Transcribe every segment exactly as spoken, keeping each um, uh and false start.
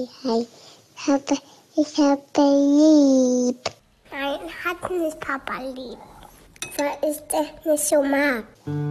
hi, hi. Ich habe, ich habe lieb. Nein, hat nicht Papa lieb. Weil ich das nicht so mag.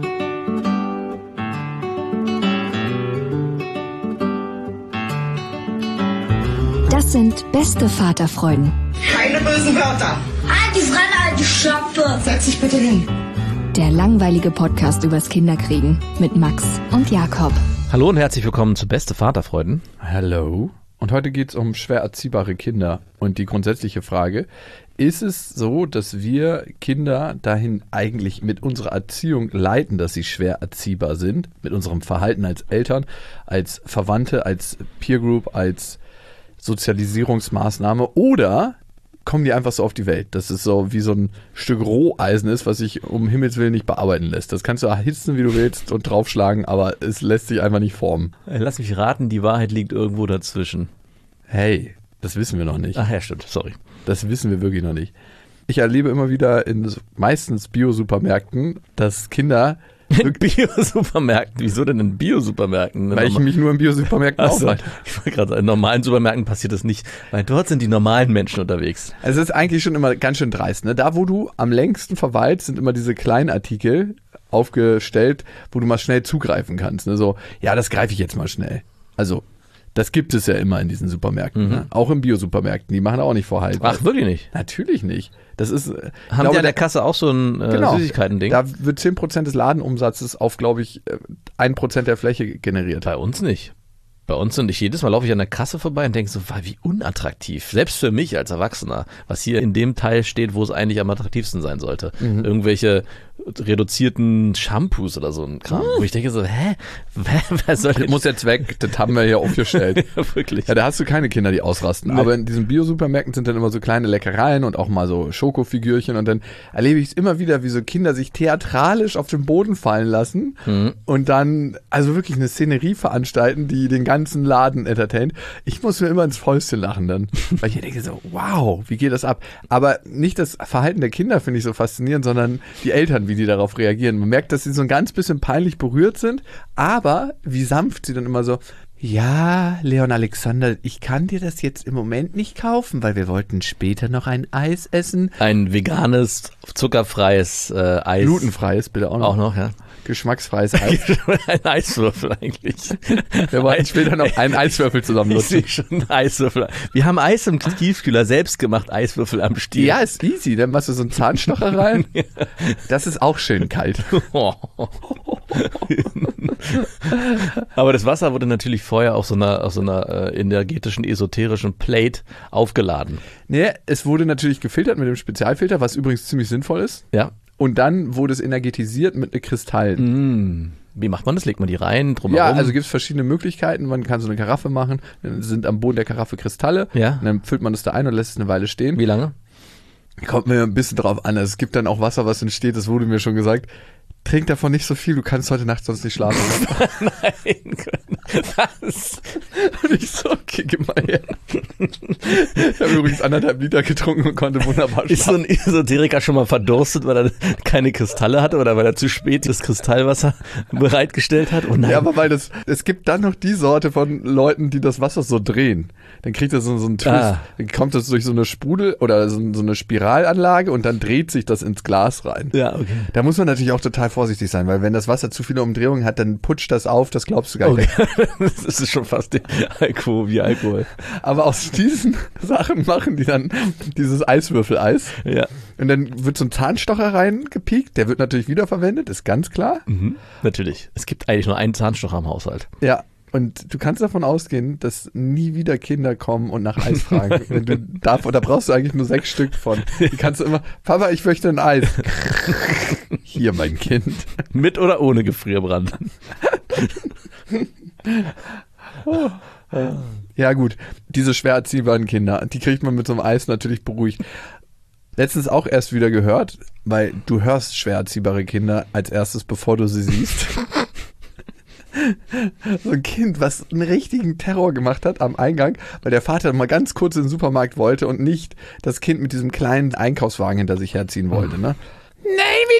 Das sind beste Vaterfreuden. Keine bösen Wörter. Halt die Fremde, halt die Schöpfe. Setz dich bitte hin. Der langweilige Podcast übers Kinderkriegen mit Max und Jakob. Hallo und herzlich willkommen zu Beste Vaterfreuden. Hallo. Und heute geht es um schwer erziehbare Kinder. Und die grundsätzliche Frage, ist es so, dass wir Kinder dahin eigentlich mit unserer Erziehung leiten, dass sie schwer erziehbar sind? Mit unserem Verhalten als Eltern, als Verwandte, als Peer Group, als Sozialisierungsmaßnahme? Oder kommen die einfach so auf die Welt, dass es so wie so ein Stück Roheisen ist, was sich um Himmels Willen nicht bearbeiten lässt? Das kannst du erhitzen, wie du willst und draufschlagen, aber es lässt sich einfach nicht formen. Lass mich raten, die Wahrheit liegt irgendwo dazwischen. Hey, das wissen wir noch nicht. Ach ja, stimmt, sorry. Das wissen wir wirklich noch nicht. Ich erlebe immer wieder in meistens Bio-Supermärkten, dass Kinder... In Bio-Supermärkten? Wieso denn in Bio-Supermärkten? Weil ich mich nur in Bio-Supermärkten also, aufhalte. Ich wollte gerade sagen, in normalen Supermärkten passiert das nicht, weil dort sind die normalen Menschen unterwegs. Also es ist eigentlich schon immer ganz schön dreist. Ne? Da, wo du am längsten verweilst, sind immer diese kleinen Artikel aufgestellt, wo du mal schnell zugreifen kannst. Ne? So, ja, das greife ich jetzt mal schnell. Also, das gibt es ja immer in diesen Supermärkten. Mhm. Ne? Auch in Bio-Supermärkten. Die machen auch nicht Vorhalt. Ach, wirklich nicht? Natürlich nicht. Das ist, Haben glaube, die an der Kasse auch so ein äh, genau, Süßigkeiten-Ding? Da wird zehn Prozent des Ladenumsatzes auf, glaube ich, ein Prozent der Fläche generiert. Bei uns nicht. Bei uns und ich jedes Mal laufe ich an der Kasse vorbei und denke so, wie unattraktiv. Selbst für mich als Erwachsener, was hier in dem Teil steht, wo es eigentlich am attraktivsten sein sollte. Mhm. Irgendwelche reduzierten Shampoos oder so ein Kram. Mhm. Wo ich denke so, hä? Wer soll das muss jetzt weg, das haben wir hier aufgestellt. Ja, wirklich. Ja, da hast du keine Kinder, die ausrasten. Nee. Aber in diesen Bio-Supermärkten sind dann immer so kleine Leckereien und auch mal so Schokofigürchen. Und dann erlebe ich es immer wieder, wie so Kinder sich theatralisch auf den Boden fallen lassen mhm. und dann also wirklich eine Szenerie veranstalten, die den ganzen Laden entertaint. Ich muss mir immer ins Fäustchen lachen dann. Weil ich denke so, wow, wie geht das ab? Aber nicht das Verhalten der Kinder finde ich so faszinierend, sondern die Eltern, wie die darauf reagieren. Man merkt, dass sie so ein ganz bisschen peinlich berührt sind, aber wie sanft sie dann immer so, ja, Leon Alexander, ich kann dir das jetzt im Moment nicht kaufen, weil wir wollten später noch ein Eis essen. Ein veganes, zuckerfreies äh, Eis. Glutenfreies bitte auch noch. Auch noch, ja. Geschmacksfreies Eis. Ein Eiswürfel eigentlich. Wir wollten später noch einen Eiswürfel zusammen nutzen. Ich sehe schon Eiswürfel. Wir haben Eis im Tiefkühler, selbst gemacht Eiswürfel am Stiel. Ja, ist easy. Dann machst du so einen Zahnstocher rein. Das ist auch schön kalt. Aber das Wasser wurde natürlich vorher auf so einer, auf so einer äh, energetischen, esoterischen Plate aufgeladen. Nee, es wurde natürlich gefiltert mit dem Spezialfilter, was übrigens ziemlich sinnvoll ist. Ja. Und dann wurde es energetisiert mit Kristallen. Mm. Wie macht man das? Legt man die rein, drumherum? Ja, also gibt es verschiedene Möglichkeiten. Man kann so eine Karaffe machen, dann sind am Boden der Karaffe Kristalle. Ja. Und dann füllt man das da ein und lässt es eine Weile stehen. Wie lange? Kommt mir ein bisschen drauf an. Es gibt dann auch Wasser, was entsteht, das wurde mir schon gesagt. Trink davon nicht so viel, du kannst heute Nacht sonst nicht schlafen. Nein, was? Und ich so, okay, gib mal her. Ich habe übrigens anderthalb Liter getrunken und konnte wunderbar schlafen. Ist so ein Esoteriker schon mal verdurstet, weil er keine Kristalle hatte oder weil er zu spät das Kristallwasser bereitgestellt hat? Oh nein. Ja, aber weil das, es gibt dann noch die Sorte von Leuten, die das Wasser so drehen. Dann kriegt das so, so einen Twist. Ah. Dann kommt das durch so eine Sprudel- oder so, so eine Spiralanlage und dann dreht sich das ins Glas rein. Ja, okay. Da muss man natürlich auch total vorsichtig sein, weil wenn das Wasser zu viele Umdrehungen hat, dann putscht das auf, das glaubst du gar nicht. Okay. Das ist schon fast Alkohol wie Alkohol. Aber aus diesen Sachen machen die dann dieses Eiswürfeleis. Ja. Und dann wird so ein Zahnstocher reingepiekt, der wird natürlich wiederverwendet, ist ganz klar. Mhm, natürlich. Es gibt eigentlich nur einen Zahnstocher im Haushalt. Ja. Und du kannst davon ausgehen, dass nie wieder Kinder kommen und nach Eis fragen. Wenn du da, da brauchst du eigentlich nur sechs Stück von. Die kannst du immer, Papa, ich möchte ein Eis. Hier, mein Kind. Mit oder ohne Gefrierbrand? Oh. Ja gut, diese schwer erziehbaren Kinder, die kriegt man mit so einem Eis natürlich beruhigt. Letztens auch erst wieder gehört, weil du hörst schwer erziehbare Kinder als erstes, bevor du sie siehst. So ein Kind, was einen richtigen Terror gemacht hat am Eingang, weil der Vater mal ganz kurz in den Supermarkt wollte und nicht das Kind mit diesem kleinen Einkaufswagen hinter sich herziehen wollte. Ne? Nein,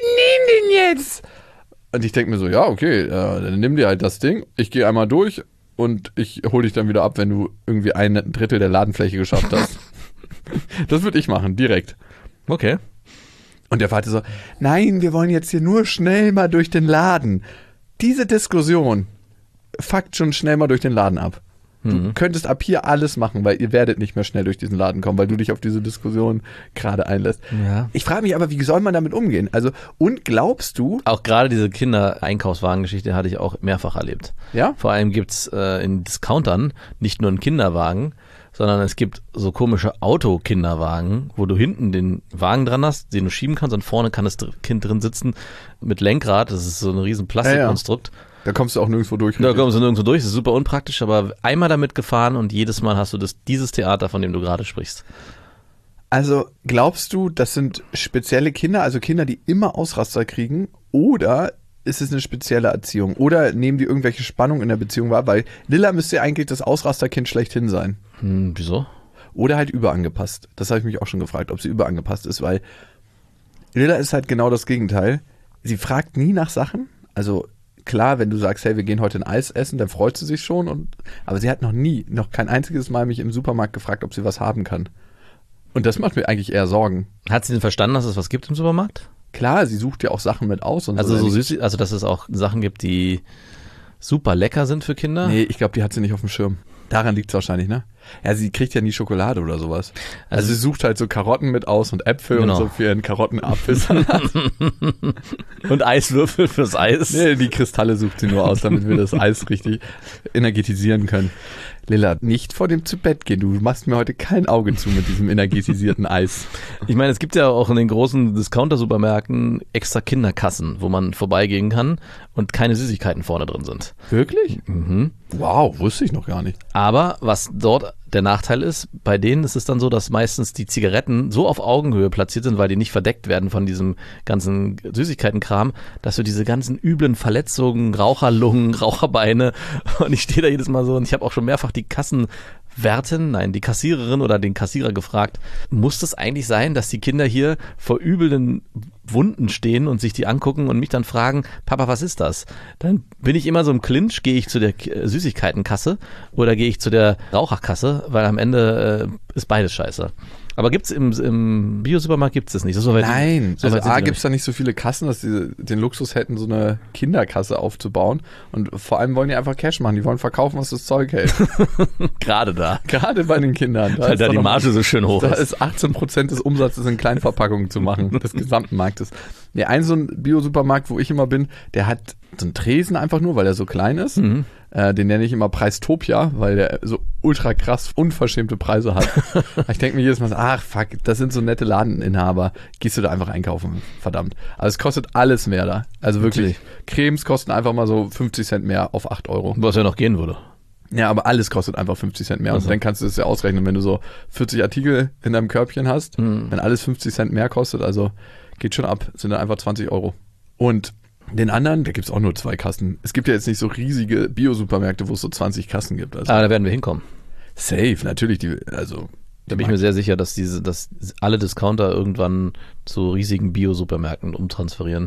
wir nehmen den jetzt! Und ich denke mir so, ja, okay, äh, dann nimm dir halt das Ding, ich gehe einmal durch, und ich hole dich dann wieder ab, wenn du irgendwie ein Drittel der Ladenfläche geschafft hast. Das würde ich machen, direkt. Okay. Und der Vater so, nein, wir wollen jetzt hier nur schnell mal durch den Laden. Diese Diskussion fuckt schon schnell mal durch den Laden ab. Du mhm. könntest ab hier alles machen, weil ihr werdet nicht mehr schnell durch diesen Laden kommen, weil du dich auf diese Diskussion gerade einlässt. Ja. Ich frage mich aber, wie soll man damit umgehen? Also, und glaubst du... Auch gerade diese Kinder-Einkaufswagen-Geschichte hatte ich auch mehrfach erlebt. Ja? Vor allem gibt's äh, in Discountern nicht nur einen Kinderwagen, sondern es gibt so komische Autokinderwagen, wo du hinten den Wagen dran hast, den du schieben kannst und vorne kann das Kind drin sitzen mit Lenkrad. Das ist so ein riesen Plastikkonstrukt. Ja, ja. Da kommst du auch nirgendwo durch. Da kommst du nirgendwo durch, das ist super unpraktisch, aber einmal damit gefahren und jedes Mal hast du das, dieses Theater, von dem du gerade sprichst. Also glaubst du, das sind spezielle Kinder, also Kinder, die immer Ausraster kriegen, oder ist es eine spezielle Erziehung? Oder nehmen die irgendwelche Spannung in der Beziehung wahr? Weil Lilla müsste ja eigentlich das Ausrasterkind schlechthin sein. Hm, wieso? Oder halt überangepasst. Das habe ich mich auch schon gefragt, ob sie überangepasst ist, weil Lilla ist halt genau das Gegenteil. Sie fragt nie nach Sachen, also klar, wenn du sagst, hey, wir gehen heute ein Eis essen, dann freut sie sich schon. Und, aber sie hat noch nie, noch kein einziges Mal mich im Supermarkt gefragt, ob sie was haben kann. Und das macht mir eigentlich eher Sorgen. Hat sie denn verstanden, dass es was gibt im Supermarkt? Klar, sie sucht ja auch Sachen mit aus. Und also so, so süß, also dass es auch Sachen gibt, die super lecker sind für Kinder? Nee, ich glaube, die hat sie nicht auf dem Schirm. Daran liegt es wahrscheinlich, ne? Ja, sie kriegt ja nie Schokolade oder sowas. Also, also sie sucht halt so Karotten mit aus und Äpfel genau. und so für ihren Karotten-Apfelsalat. Und Eiswürfel fürs Eis. Nee, die Kristalle sucht sie nur aus, damit wir das Eis richtig energetisieren können. Lilla, nicht vor dem zu Bett gehen. Du machst mir heute kein Auge zu mit diesem energetisierten Eis. Ich meine, es gibt ja auch in den großen Discounter-Supermärkten extra Kinderkassen, wo man vorbeigehen kann und keine Süßigkeiten vorne drin sind. Wirklich? Mhm. Wow, wusste ich noch gar nicht. Aber was dort der Nachteil ist, bei denen ist es dann so, dass meistens die Zigaretten so auf Augenhöhe platziert sind, weil die nicht verdeckt werden von diesem ganzen Süßigkeitenkram, dass du diese ganzen üblen Verletzungen, Raucherlungen, Raucherbeine, und ich stehe da jedes Mal so und ich habe auch schon mehrfach die Kassenwärtin, nein, die Kassiererin oder den Kassierer gefragt, muss das eigentlich sein, dass die Kinder hier vor üblen Wunden stehen und sich die angucken und mich dann fragen, Papa, was ist das? Dann bin ich immer so im Clinch, gehe ich zu der Süßigkeitenkasse oder gehe ich zu der Raucherkasse, weil am Ende äh, ist beides scheiße. Aber gibt's im, im Bio-Supermarkt gibt's das nicht. So weit, Nein, so also weit A, gibt's da nicht so viele Kassen, dass sie den Luxus hätten, so eine Kinderkasse aufzubauen. Und vor allem wollen die einfach Cash machen. Die wollen verkaufen, was das Zeug hält. Gerade da. Gerade bei den Kindern. Da weil da die Marge so schön hoch da ist. Da ist achtzehn Prozent des Umsatzes in Kleinverpackungen zu machen, des gesamten Marktes. Ja, ein so ein Bio-Supermarkt, wo ich immer bin, der hat so einen Tresen einfach nur, weil er so klein ist. Mhm. Äh, den nenne ich immer Preistopia, weil der so ultra krass unverschämte Preise hat. Ich denke mir jedes Mal so, ach fuck, das sind so nette Ladeninhaber. Gehst du da einfach einkaufen, verdammt. Also es kostet alles mehr da. Also wirklich, okay. Cremes kosten einfach mal so fünfzig Cent mehr auf acht Euro. Was ja noch gehen würde. Ja, aber alles kostet einfach fünfzig Cent mehr. Also. Und dann kannst du das ja ausrechnen, wenn du so vierzig Artikel in deinem Körbchen hast, mhm. wenn alles fünfzig Cent mehr kostet, also geht schon ab, sind dann einfach zwanzig Euro. Und den anderen, da gibt es auch nur zwei Kassen. Es gibt ja jetzt nicht so riesige Bio-Supermärkte, wo es so zwanzig Kassen gibt. Also aber da werden wir hinkommen. Safe, natürlich. Die, also da bin ich mir sehr sicher, dass diese, dass alle Discounter irgendwann zu riesigen Bio-Supermärkten umtransferieren.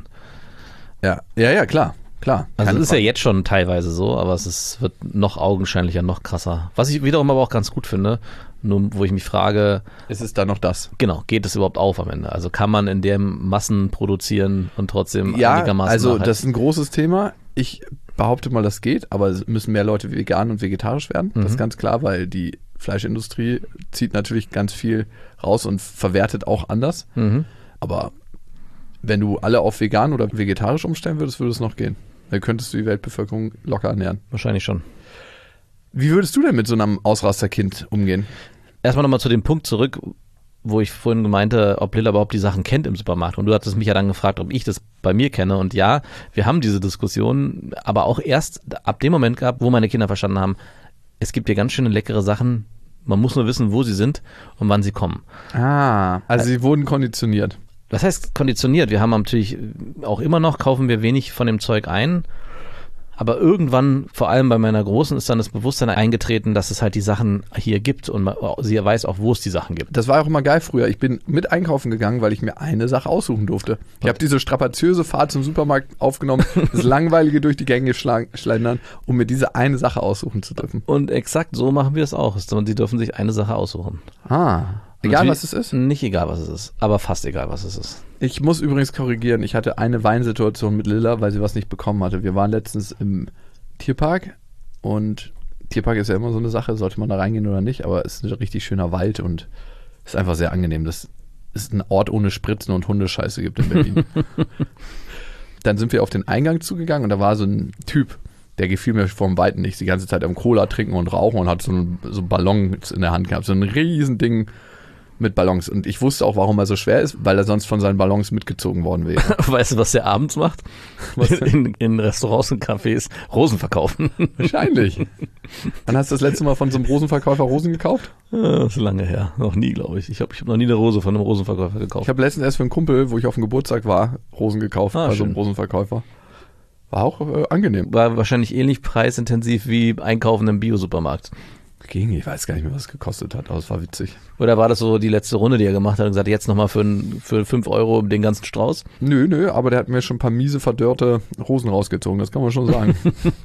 Ja, ja, ja, klar. Klar. Also es ist Frage. Ja jetzt schon teilweise so, aber es ist, wird noch augenscheinlicher, noch krasser. Was ich wiederum aber auch ganz gut finde, nur wo ich mich frage, ist es da noch das? Genau, geht es überhaupt auf am Ende? Also kann man in dem Massen produzieren und trotzdem ja, einigermaßen also nachhaltig? Das ist ein großes Thema. Ich behaupte mal, das geht, aber es müssen mehr Leute vegan und vegetarisch werden. Mhm. Das ist ganz klar, weil die Fleischindustrie zieht natürlich ganz viel raus und verwertet auch anders. Mhm. Aber wenn du alle auf vegan oder vegetarisch umstellen würdest, würde es noch gehen. Dann könntest du die Weltbevölkerung locker ernähren. Wahrscheinlich schon. Wie würdest du denn mit so einem Ausrasterkind umgehen? Erstmal nochmal zu dem Punkt zurück, wo ich vorhin meinte, ob Lilla überhaupt die Sachen kennt im Supermarkt. Und du hattest mich ja dann gefragt, ob ich das bei mir kenne. Und ja, wir haben diese Diskussion, aber auch erst ab dem Moment gehabt, wo meine Kinder verstanden haben, es gibt hier ganz schöne leckere Sachen. Man muss nur wissen, wo sie sind und wann sie kommen. Ah, also sie wurden konditioniert. Was heißt konditioniert? Wir haben natürlich auch immer noch, kaufen wir wenig von dem Zeug ein, Aber irgendwann, vor allem bei meiner Großen, ist dann das Bewusstsein eingetreten, dass es halt die Sachen hier gibt und man, sie weiß auch, wo es die Sachen gibt. Das war auch immer geil früher. Ich bin mit einkaufen gegangen, weil ich mir eine Sache aussuchen durfte. Ich habe diese strapaziöse Fahrt zum Supermarkt aufgenommen, das langweilige durch die Gänge schlendern, um mir diese eine Sache aussuchen zu dürfen. Und exakt so machen wir es auch. Sie dürfen sich eine Sache aussuchen. Ah, egal was es ist? Nicht egal, was es ist, aber fast egal, was es ist. Ich muss übrigens korrigieren, ich hatte eine Weinsituation mit Lilla, weil sie was nicht bekommen hatte. Wir waren letztens im Tierpark und Tierpark ist ja immer so eine Sache, sollte man da reingehen oder nicht, aber es ist ein richtig schöner Wald und ist einfach sehr angenehm. Das ist ein Ort ohne Spritzen und Hundescheiße gibt in Berlin. Dann sind wir auf den Eingang zugegangen und da war so ein Typ, der gefiel mir vom Weiten nicht, die ganze Zeit am Cola trinken und rauchen und hat so, ein, so Ballons in der Hand gehabt, so ein riesen Ding mit Ballons. Und ich wusste auch, warum er so schwer ist, weil er sonst von seinen Ballons mitgezogen worden wäre. Weißt du, was der abends macht? Was in, in Restaurants und Cafés Rosen verkaufen. Wahrscheinlich. Wann hast du das letzte Mal von so einem Rosenverkäufer Rosen gekauft? Ja, das ist lange her. Noch nie, glaube ich. Ich habe ich hab noch nie eine Rose von einem Rosenverkäufer gekauft. Ich habe letztens erst für einen Kumpel, wo ich auf dem Geburtstag war, Rosen gekauft ah, bei schön. so einem Rosenverkäufer. War auch äh, angenehm. War wahrscheinlich ähnlich preisintensiv wie Einkaufen im Bio-Supermarkt. Ging, ich weiß gar nicht mehr, was es gekostet hat, aber es war witzig. Oder war das so die letzte Runde, die er gemacht hat und gesagt, jetzt nochmal für, für fünf Euro den ganzen Strauß? Nö, nö, aber der hat mir schon ein paar miese, verdörrte Rosen rausgezogen, das kann man schon sagen.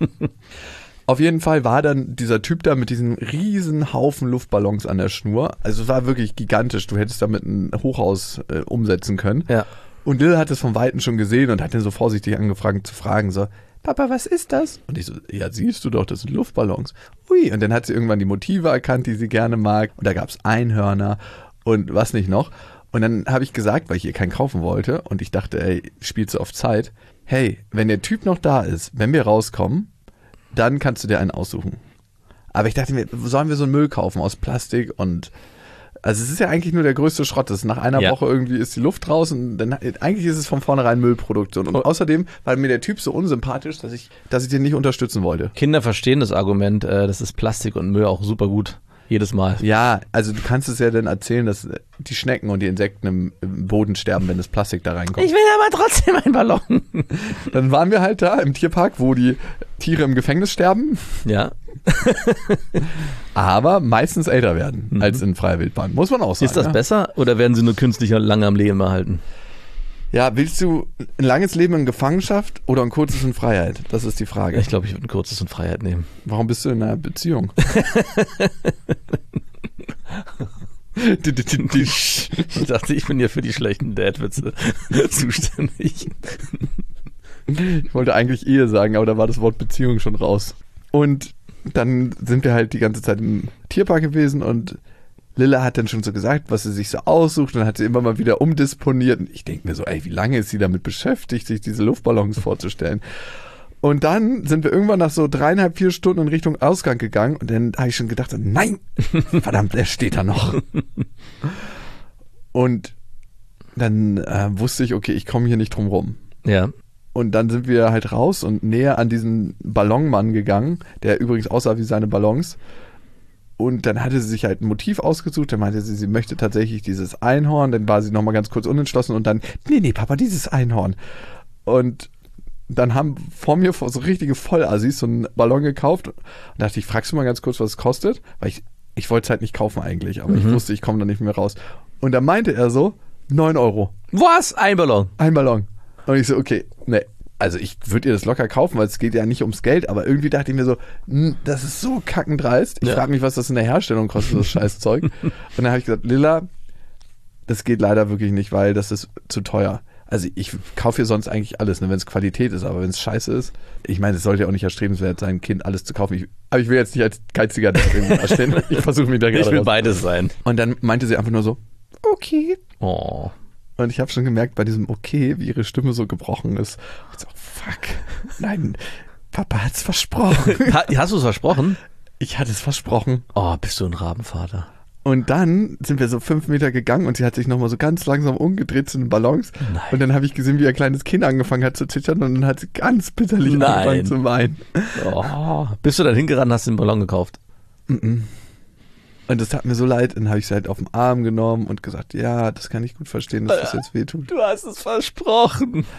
Auf jeden Fall war dann dieser Typ da mit diesen riesen Haufen Luftballons an der Schnur. Also es war wirklich gigantisch, du hättest damit ein Hochhaus äh, umsetzen können. Ja. Und Lil hat es vom Weiten schon gesehen und hat ihn so vorsichtig angefragt zu fragen, so, Papa, was ist das? Und ich so, ja, siehst du doch, das sind Luftballons. Ui, und dann hat sie irgendwann die Motive erkannt, die sie gerne mag. Und da gab es Einhörner und was nicht noch. Und dann habe ich gesagt, weil ich ihr keinen kaufen wollte und ich dachte, ey, spielst du auf Zeit. Hey, wenn der Typ noch da ist, wenn wir rauskommen, dann kannst du dir einen aussuchen. Aber ich dachte mir, sollen wir so einen Müll kaufen aus Plastik und also es ist ja eigentlich nur der größte Schrott. Das ist nach einer ja. Woche irgendwie ist die Luft raus und dann eigentlich ist es von vornherein Müllproduktion. Und oh. außerdem war mir der Typ so unsympathisch, dass ich, dass ich den nicht unterstützen wollte. Kinder verstehen das Argument, äh, das ist Plastik und Müll auch super gut. Jedes Mal. Ja, also du kannst es ja dann erzählen, dass die Schnecken und die Insekten im, im Boden sterben, wenn das Plastik da reinkommt. Ich will aber trotzdem einen Ballon. Dann waren wir halt da im Tierpark, wo die Tiere im Gefängnis sterben. Ja. Aber meistens älter werden mhm. als in freier Wildbahn, muss man auch sagen. Ist das ja? besser oder werden sie nur künstlich lange am Leben erhalten? Ja, willst du ein langes Leben in Gefangenschaft oder ein kurzes in Freiheit? Das ist die Frage. Ich glaube, ich würde ein kurzes in Freiheit nehmen. Warum bist du in einer Beziehung? Ich dachte, ich bin ja für die schlechten Dad-Witze zuständig. Ich wollte eigentlich Ehe sagen, aber da war das Wort Beziehung schon raus. Und dann sind wir halt die ganze Zeit im Tierpark gewesen und Lilla hat dann schon so gesagt, was sie sich so aussucht und dann hat sie immer mal wieder umdisponiert. Und ich denke mir so, ey, wie lange ist sie damit beschäftigt, sich diese Luftballons vorzustellen? Und dann sind wir irgendwann nach so dreieinhalb, vier Stunden in Richtung Ausgang gegangen und dann habe ich schon gedacht, nein, verdammt, der steht da noch. Und dann äh, wusste ich, okay, ich komme hier nicht drum rum. Ja. Und dann sind wir halt raus und näher an diesen Ballonmann gegangen, der übrigens aussah wie seine Ballons. Und dann hatte sie sich halt ein Motiv ausgesucht, dann meinte sie, sie möchte tatsächlich dieses Einhorn, dann war sie nochmal ganz kurz unentschlossen und dann, nee, nee, Papa, dieses Einhorn. Und dann haben vor mir so richtige Vollassis so einen Ballon gekauft und dachte ich, fragst du mal ganz kurz, was es kostet? Weil ich, ich wollte es halt nicht kaufen eigentlich, aber mhm. ich wusste, ich komme da nicht mehr raus. Und dann meinte er so, neun Euro. Was? Ein Ballon? Ein Ballon. Und ich so, okay, nee. Also ich würde ihr das locker kaufen, weil es geht ja nicht ums Geld, aber irgendwie dachte ich mir so, das ist so kackendreist. Ich ja. frage mich, was das in der Herstellung kostet, das Scheißzeug. Und dann habe ich gesagt, Lilla, das geht leider wirklich nicht, weil das ist zu teuer. Also ich kaufe hier sonst eigentlich alles, ne, wenn es Qualität ist, aber wenn es scheiße ist, ich meine, es sollte ja auch nicht erstrebenswert sein, Kind alles zu kaufen. Ich, aber ich will jetzt nicht als geiziger Dad irgendwie dastehen. Ich versuche mich da gerade Ich will raus. beides sein. Und dann meinte sie einfach nur so, okay. Oh. Und ich habe schon gemerkt bei diesem Okay, wie ihre Stimme so gebrochen ist. Ich so, fuck, nein, Papa hat's versprochen. Ha, hast du es versprochen? Ich hatte es versprochen. Oh, bist du ein Rabenvater. Und dann sind wir so fünf Meter gegangen und sie hat sich nochmal so ganz langsam umgedreht zu den Ballons. Nein. Und dann habe ich gesehen, wie ihr kleines Kind angefangen hat zu zittern und dann hat sie ganz bitterlich Nein. angefangen zu weinen. Oh. Bist du dann hingerannt und hast den Ballon gekauft? Mhm. Und das tat mir so leid, dann habe ich sie halt auf den Arm genommen und gesagt, ja, das kann ich gut verstehen, dass das jetzt wehtut. Du hast es versprochen. Und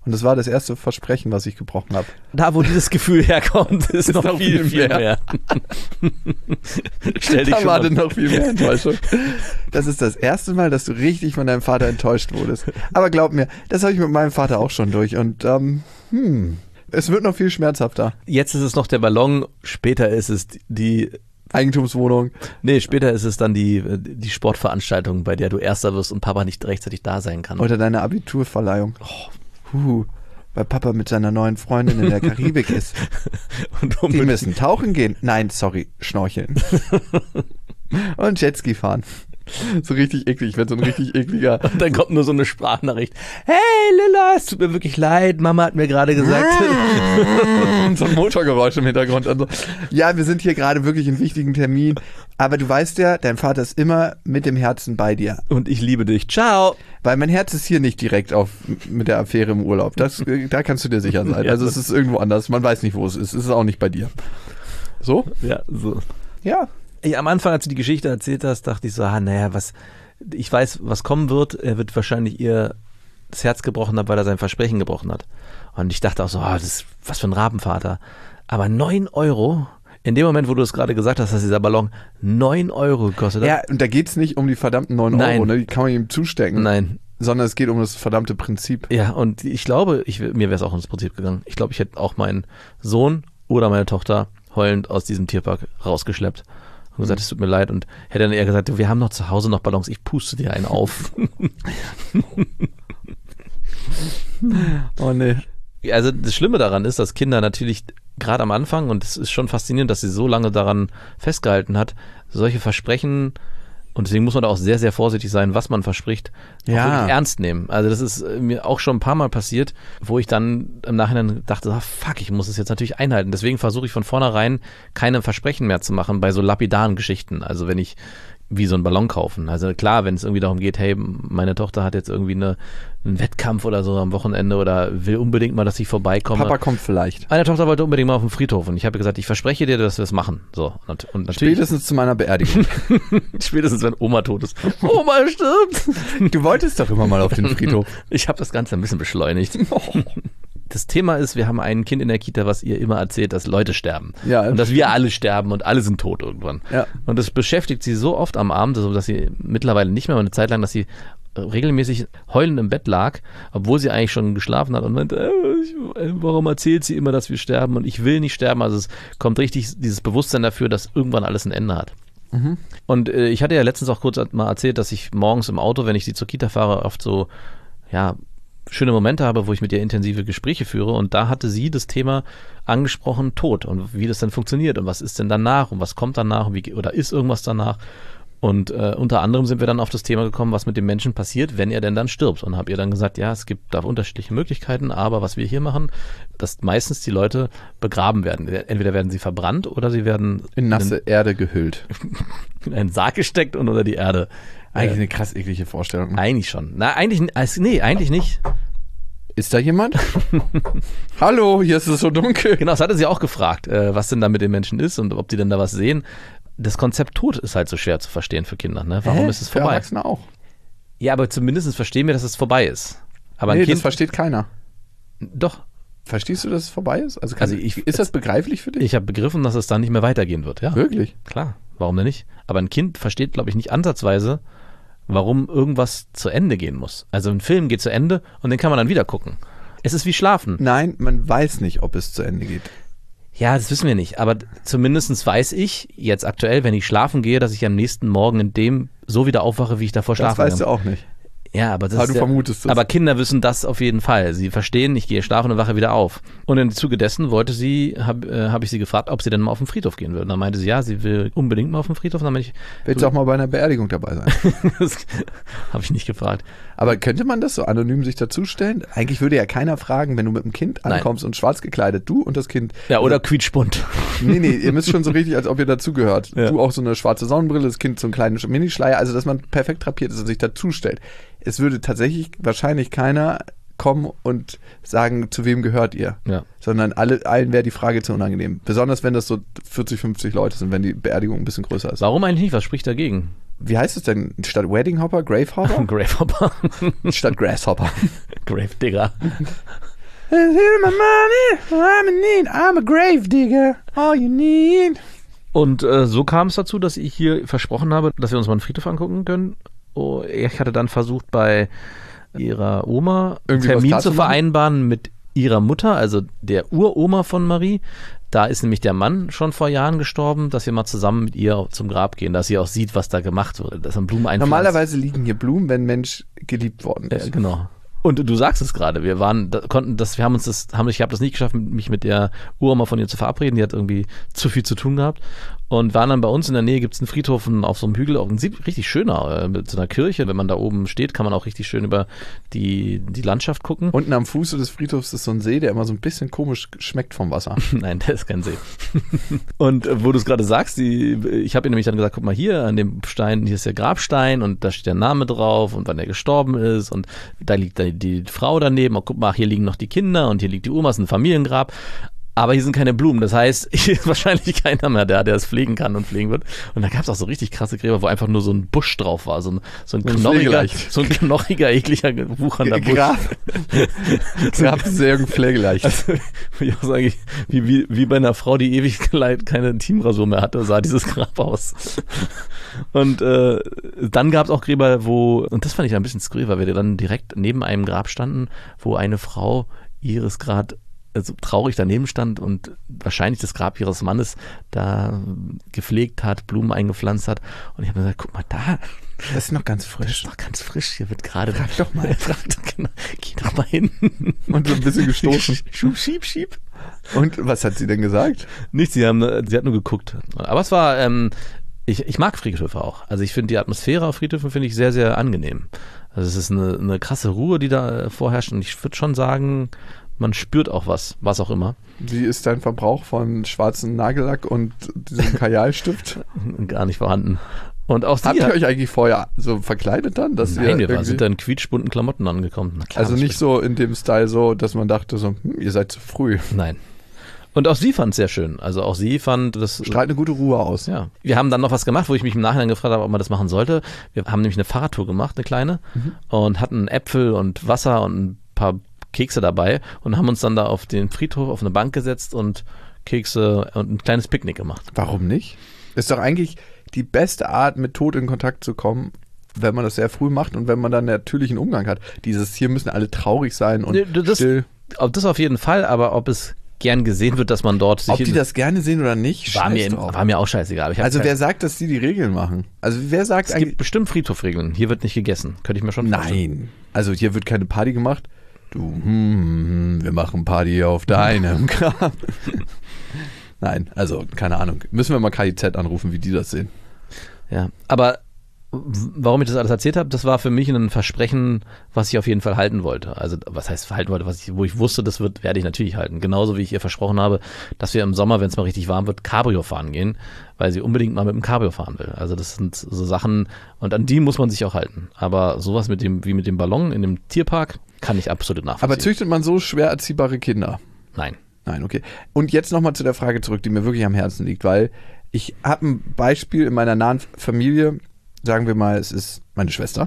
Und das war das erste Versprechen, was ich gebrochen habe. Da, wo dieses Gefühl herkommt, ist, ist noch, noch viel, viel mehr. mehr. Stell dich da schon wartet noch viel mehr Enttäuschung. Das ist das erste Mal, dass du richtig von deinem Vater enttäuscht wurdest. Aber glaub mir, das habe ich mit meinem Vater auch schon durch. Und ähm, hm, es wird noch viel schmerzhafter. Jetzt ist es noch der Ballon, später ist es die Eigentumswohnung. Nee, später ist es dann die, die Sportveranstaltung, bei der du Erster wirst und Papa nicht rechtzeitig da sein kann. Oder deine Abiturverleihung. Oh. Huh, weil Papa mit seiner neuen Freundin in der Karibik ist. Und die müssen tauchen gehen. Nein, sorry, schnorcheln. Und Jetski fahren. So richtig eklig, ich werde so ein richtig ekliger. Und dann kommt nur so eine Sprachnachricht. Hey Lilla, es tut mir wirklich leid, Mama hat mir gerade gesagt. So ein Motorgeräusch im Hintergrund. Also, ja, wir sind hier gerade wirklich in wichtigen Termin. Aber du weißt ja, dein Vater ist immer mit dem Herzen bei dir. Und ich liebe dich. Ciao. Weil mein Herz ist hier nicht direkt auf mit der Affäre im Urlaub. Das, da kannst du dir sicher sein. Also es ist irgendwo anders. Man weiß nicht, wo es ist. Es ist auch nicht bei dir. So? Ja, so. Ja. Ich, am Anfang, als du die Geschichte erzählt hast, dachte ich so, ah, naja, was, ich weiß, was kommen wird. Er wird wahrscheinlich ihr das Herz gebrochen haben, weil er sein Versprechen gebrochen hat. Und ich dachte auch so, oh, das ist was für ein Rabenvater. Aber neun Euro, in dem Moment, wo du es gerade gesagt hast, dass dieser Ballon neun Euro gekostet hat. Ja, und da geht's nicht um die verdammten neun Euro, ne? Die kann man ihm zustecken. Nein. Sondern es geht um das verdammte Prinzip. Ja, und ich glaube, ich, mir wäre es auch ums Prinzip gegangen. Ich glaube, ich hätte auch meinen Sohn oder meine Tochter heulend aus diesem Tierpark rausgeschleppt. Und gesagt, es tut mir leid. Und hätte dann eher gesagt, wir haben noch zu Hause noch Ballons, ich puste dir einen auf. Oh nee. Also das Schlimme daran ist, dass Kinder natürlich gerade am Anfang, und es ist schon faszinierend, dass sie so lange daran festgehalten hat, solche Versprechen, und deswegen muss man da auch sehr, sehr vorsichtig sein, was man verspricht, auch ja. wirklich ernst nehmen. Also das ist mir auch schon ein paar Mal passiert, wo ich dann im Nachhinein dachte, ah, fuck, ich muss es jetzt natürlich einhalten. Deswegen versuche ich von vornherein keine Versprechen mehr zu machen bei so lapidaren Geschichten. Also wenn ich wie so einen Ballon kaufen. Also klar, wenn es irgendwie darum geht, hey, meine Tochter hat jetzt irgendwie eine, einen Wettkampf oder so am Wochenende oder will unbedingt mal, dass ich vorbeikomme. Papa kommt vielleicht. Meine Tochter wollte unbedingt mal auf den Friedhof und ich habe gesagt, ich verspreche dir, dass wir es machen. So, und, und natürlich, spätestens zu meiner Beerdigung. Spätestens, wenn Oma tot ist. Oma stirbt! Du wolltest doch immer mal auf den Friedhof. Ich habe das Ganze ein bisschen beschleunigt. Das Thema ist, wir haben ein Kind in der Kita, was ihr immer erzählt, dass Leute sterben. Ja, und dass wir alle sterben und alle sind tot irgendwann. Ja. Und das beschäftigt sie so oft am Abend, dass sie mittlerweile nicht mehr, aber eine Zeit lang, dass sie regelmäßig heulend im Bett lag, obwohl sie eigentlich schon geschlafen hat und meinte, äh, ich, äh, warum erzählt sie immer, dass wir sterben und ich will nicht sterben. Also es kommt richtig dieses Bewusstsein dafür, dass irgendwann alles ein Ende hat. Mhm. Und äh, ich hatte ja letztens auch kurz mal erzählt, dass ich morgens im Auto, wenn ich sie zur Kita fahre, oft so, ja, schöne Momente habe, wo ich mit ihr intensive Gespräche führe, und da hatte sie das Thema angesprochen, Tod und wie das denn funktioniert und was ist denn danach und was kommt danach und wie, oder ist irgendwas danach, und äh, unter anderem sind wir dann auf das Thema gekommen, was mit dem Menschen passiert, wenn er denn dann stirbt, und habe ihr dann gesagt, ja, es gibt da unterschiedliche Möglichkeiten, aber was wir hier machen, dass meistens die Leute begraben werden. Entweder werden sie verbrannt oder sie werden in nasse in, Erde gehüllt. In einen Sarg gesteckt und unter die Erde. Eigentlich eine krass eklige Vorstellung. Eigentlich schon. Na, eigentlich, also, nee, eigentlich nicht. Ist da jemand? Hallo, hier ist es so dunkel. Genau, das hatte sie auch gefragt, äh, was denn da mit den Menschen ist und ob die denn da was sehen. Das Konzept Tod ist halt so schwer zu verstehen für Kinder. Ne? Warum Hä? ist es vorbei? Für Erwachsene auch. Ja, aber zumindest verstehen wir, dass es vorbei ist. Aber nee, ein Kind, das versteht keiner. Doch. Verstehst du, dass es vorbei ist? Also, kann, also ich, ist das begreiflich für dich? Ich habe begriffen, dass es dann nicht mehr weitergehen wird. Ja. Wirklich? Klar. Warum denn nicht? Aber ein Kind versteht, glaube ich, nicht ansatzweise, warum irgendwas zu Ende gehen muss. Also ein Film geht zu Ende und den kann man dann wieder gucken. Es ist wie Schlafen. Nein, man weiß nicht, ob es zu Ende geht. Ja, das wissen wir nicht. Aber zumindest weiß ich jetzt aktuell, wenn ich schlafen gehe, dass ich am nächsten Morgen in dem so wieder aufwache, wie ich davor schlafen Das weißt du auch nicht. Ja, aber das aber ist du ja, vermutest das. Aber Kinder wissen das auf jeden Fall. Sie verstehen, ich gehe schlafen und wache wieder auf. Und im Zuge dessen wollte sie, habe äh, hab ich sie gefragt, ob sie denn mal auf den Friedhof gehen würde. Und dann meinte sie, ja, sie will unbedingt mal auf den Friedhof. Und dann meinte ich, willst du auch mal bei einer Beerdigung dabei sein? Das habe ich nicht gefragt. Aber könnte man das so anonym sich dazustellen? Eigentlich würde ja keiner fragen, wenn du mit dem Kind ankommst Nein. und schwarz gekleidet, du und das Kind. Ja, oder quietschbunt. Nee, nee, ihr müsst schon so richtig, als ob ihr dazugehört. Ja. Du auch so eine schwarze Sonnenbrille, das Kind so einen kleinen Minischleier, also dass man perfekt drapiert ist und sich dazustellt. Es würde tatsächlich wahrscheinlich keiner kommen und sagen, zu wem gehört ihr? Ja. Sondern alle, allen wäre die Frage zu unangenehm. Besonders wenn das so vierzig, fünfzig Leute sind, wenn die Beerdigung ein bisschen größer ist. Warum eigentlich nicht? Was spricht dagegen? Wie heißt es denn? Statt Wedding Hopper? Grave Hopper? Grave Hopper. Statt Grasshopper. Grave Digger. my money, I'm in need, I'm a grave digger, all you need. Und äh, so kam es dazu, dass ich hier versprochen habe, dass wir uns mal einen Friedhof angucken können. Oh, ich hatte dann versucht, bei ihrer Oma einen Termin zu vereinbaren mit ihrer Mutter, also der Uroma von Marie. Da ist nämlich der Mann schon vor Jahren gestorben, dass wir mal zusammen mit ihr zum Grab gehen, dass sie auch sieht, was da gemacht wurde, dass man Blumen einpflanzt. Normalerweise liegen hier Blumen, wenn ein Mensch geliebt worden ist. Ja, genau. Und du sagst es gerade, wir waren, da, konnten das, wir haben uns das, haben, ich habe das nicht geschafft, mich mit der Uroma von ihr zu verabreden, die hat irgendwie zu viel zu tun gehabt und waren dann bei uns in der Nähe, gibt es einen Friedhof auf so einem Hügel, auch ein richtig schöner, mit so einer Kirche, wenn man da oben steht, kann man auch richtig schön über die, die Landschaft gucken. Unten am Fuße des Friedhofs ist so ein See, der immer so ein bisschen komisch schmeckt vom Wasser. Nein, der ist kein See. Und äh, wo du es gerade sagst, die, ich habe ihr nämlich dann gesagt, guck mal hier, an dem Stein, hier ist der Grabstein und da steht der Name drauf und wann er gestorben ist und da liegt dann die Frau daneben, oh, guck mal, hier liegen noch die Kinder und hier liegt die Oma, ist ein Familiengrab. Aber hier sind keine Blumen, das heißt, hier ist wahrscheinlich keiner mehr da, der es pflegen kann und pflegen wird. Und da gab es auch so richtig krasse Gräber, wo einfach nur so ein Busch drauf war, so ein, so ein, knochiger, so ein knochiger, ekliger, wuchernder Busch. Grab. Grab ist irgendein Pflegeleicht. Also, ich auch sagen, wie, wie, wie bei einer Frau, die ewig keine Intimrasur mehr hatte, sah dieses Grab aus. Und äh, dann gab es auch Gräber, wo, und das fand ich ein bisschen skurril, weil wir dann direkt neben einem Grab standen, wo eine Frau ihres Grad also traurig daneben stand und wahrscheinlich das Grab ihres Mannes da gepflegt hat, Blumen eingepflanzt hat. Und ich habe gesagt, guck mal da. Das ist noch ganz frisch. Das ist noch ganz frisch. Hier wird gerade... Frag doch mal. Frag doch, genau, geh doch mal hin. Und so ein bisschen gestoßen. Schieb, schieb, schieb. Und was hat sie denn gesagt? Nichts, sie, haben, sie hat nur geguckt. Aber es war... Ähm, ich, ich mag Friedhöfe auch. Also ich finde die Atmosphäre auf Friedhöfen finde ich sehr, sehr angenehm. Also es ist eine, eine krasse Ruhe, die da vorherrscht. Und ich würde schon sagen... Man spürt auch was, was auch immer. Wie ist dein Verbrauch von schwarzem Nagellack und diesem Kajalstift? Gar nicht vorhanden. Und auch Habt ihr euch eigentlich vorher so verkleidet dann? Dass Nein, ihr wir sind da in quietschbunten Klamotten angekommen. Na klar, also nicht so in dem Style so, dass man dachte so, hm, ihr seid zu früh. Nein. Und auch sie fand es sehr schön. Also auch sie fand das... Strahlt eine gute Ruhe aus. Ja. Wir haben dann noch was gemacht, wo ich mich im Nachhinein gefragt habe, ob man das machen sollte. Wir haben nämlich eine Fahrradtour gemacht, eine kleine, mhm. und hatten Äpfel und Wasser und ein paar Kekse dabei und haben uns dann da auf den Friedhof auf eine Bank gesetzt und Kekse und ein kleines Picknick gemacht. Warum nicht? Ist doch eigentlich die beste Art, mit Tod in Kontakt zu kommen, wenn man das sehr früh macht und wenn man dann natürlichen Umgang hat. Dieses, hier müssen alle traurig sein und das, still. Das auf jeden Fall, aber ob es gern gesehen wird, dass man dort sich... Ob die das gerne sehen oder nicht, war mir, war mir auch scheißegal. Ich also wer sagt, dass die die Regeln machen? Also wer sagt es eigentlich... Es gibt bestimmt Friedhofregeln. Hier wird nicht gegessen. Könnte ich mir schon vorstellen. Nein. Also hier wird keine Party gemacht. Du, hm, wir machen Party auf deinem Grab. Nein, also keine Ahnung. Müssen wir mal K I Z anrufen, wie die das sehen. Ja, aber warum ich das alles erzählt habe, das war für mich ein Versprechen, was ich auf jeden Fall halten wollte. Also was heißt halten wollte, was ich, wo ich wusste, das wird, werde ich natürlich halten. Genauso wie ich ihr versprochen habe, dass wir im Sommer, wenn es mal richtig warm wird, Cabrio fahren gehen, weil sie unbedingt mal mit dem Cabrio fahren will. Also das sind so Sachen, und an die muss man sich auch halten. Aber sowas mit dem, wie mit dem Ballon in dem Tierpark, kann ich absolut nachvollziehen. Aber züchtet man so schwer erziehbare Kinder? Nein. Nein, okay. Und jetzt nochmal zu der Frage zurück, die mir wirklich am Herzen liegt, weil ich habe ein Beispiel in meiner nahen Familie, sagen wir mal, es ist meine Schwester.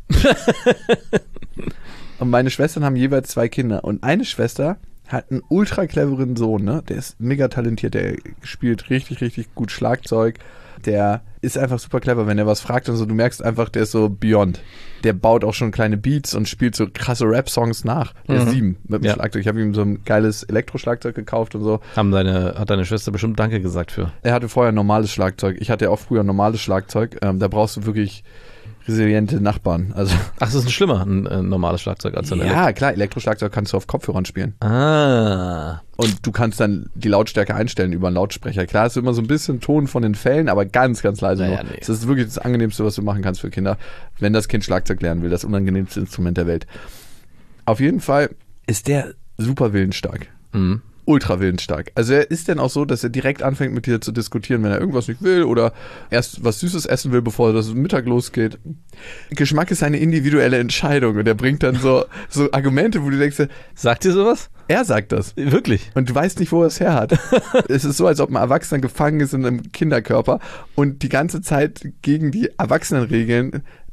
Und meine Schwestern haben jeweils zwei Kinder. Und eine Schwester hat einen ultra cleveren Sohn, ne? Der ist mega talentiert, der spielt richtig, richtig gut Schlagzeug. Der ist einfach super clever, wenn er was fragt und so, du merkst einfach, der ist so beyond. Der baut auch schon kleine Beats und spielt so krasse Rap-Songs nach. Der Mhm. ist sieben mit dem Ja. Schlagzeug. Ich habe ihm so ein geiles Elektroschlagzeug gekauft und so. Haben deine, hat deine Schwester bestimmt Danke gesagt für. Er hatte vorher ein normales Schlagzeug. Ich hatte ja auch früher ein normales Schlagzeug. Ähm, da brauchst du wirklich resiliente Nachbarn. Also Ach, das ist ein schlimmer, ein, ein normales Schlagzeug als ein ja, klar, Elektroschlagzeug kannst du auf Kopfhörern spielen. Ah. Und du kannst dann die Lautstärke einstellen über einen Lautsprecher. Klar, ist immer so ein bisschen Ton von den Fällen, aber ganz, ganz leise Naja, nur. nee. Das ist wirklich das Angenehmste, was du machen kannst für Kinder, wenn das Kind Schlagzeug lernen will. Das unangenehmste Instrument der Welt. Auf jeden Fall ist der super willensstark. Mhm. Ultra willensstark. Also er ist dann auch so, dass er direkt anfängt mit dir zu diskutieren, wenn er irgendwas nicht will oder erst was Süßes essen will, bevor das Mittag losgeht. Geschmack ist eine individuelle Entscheidung und er bringt dann so, so Argumente, wo du denkst, Sagt ihr sowas? er sagt das. Wirklich? Und du weißt nicht, wo er es her hat. Es ist so, als ob ein Erwachsener gefangen ist in einem Kinderkörper und die ganze Zeit gegen die Erwachsenenregeln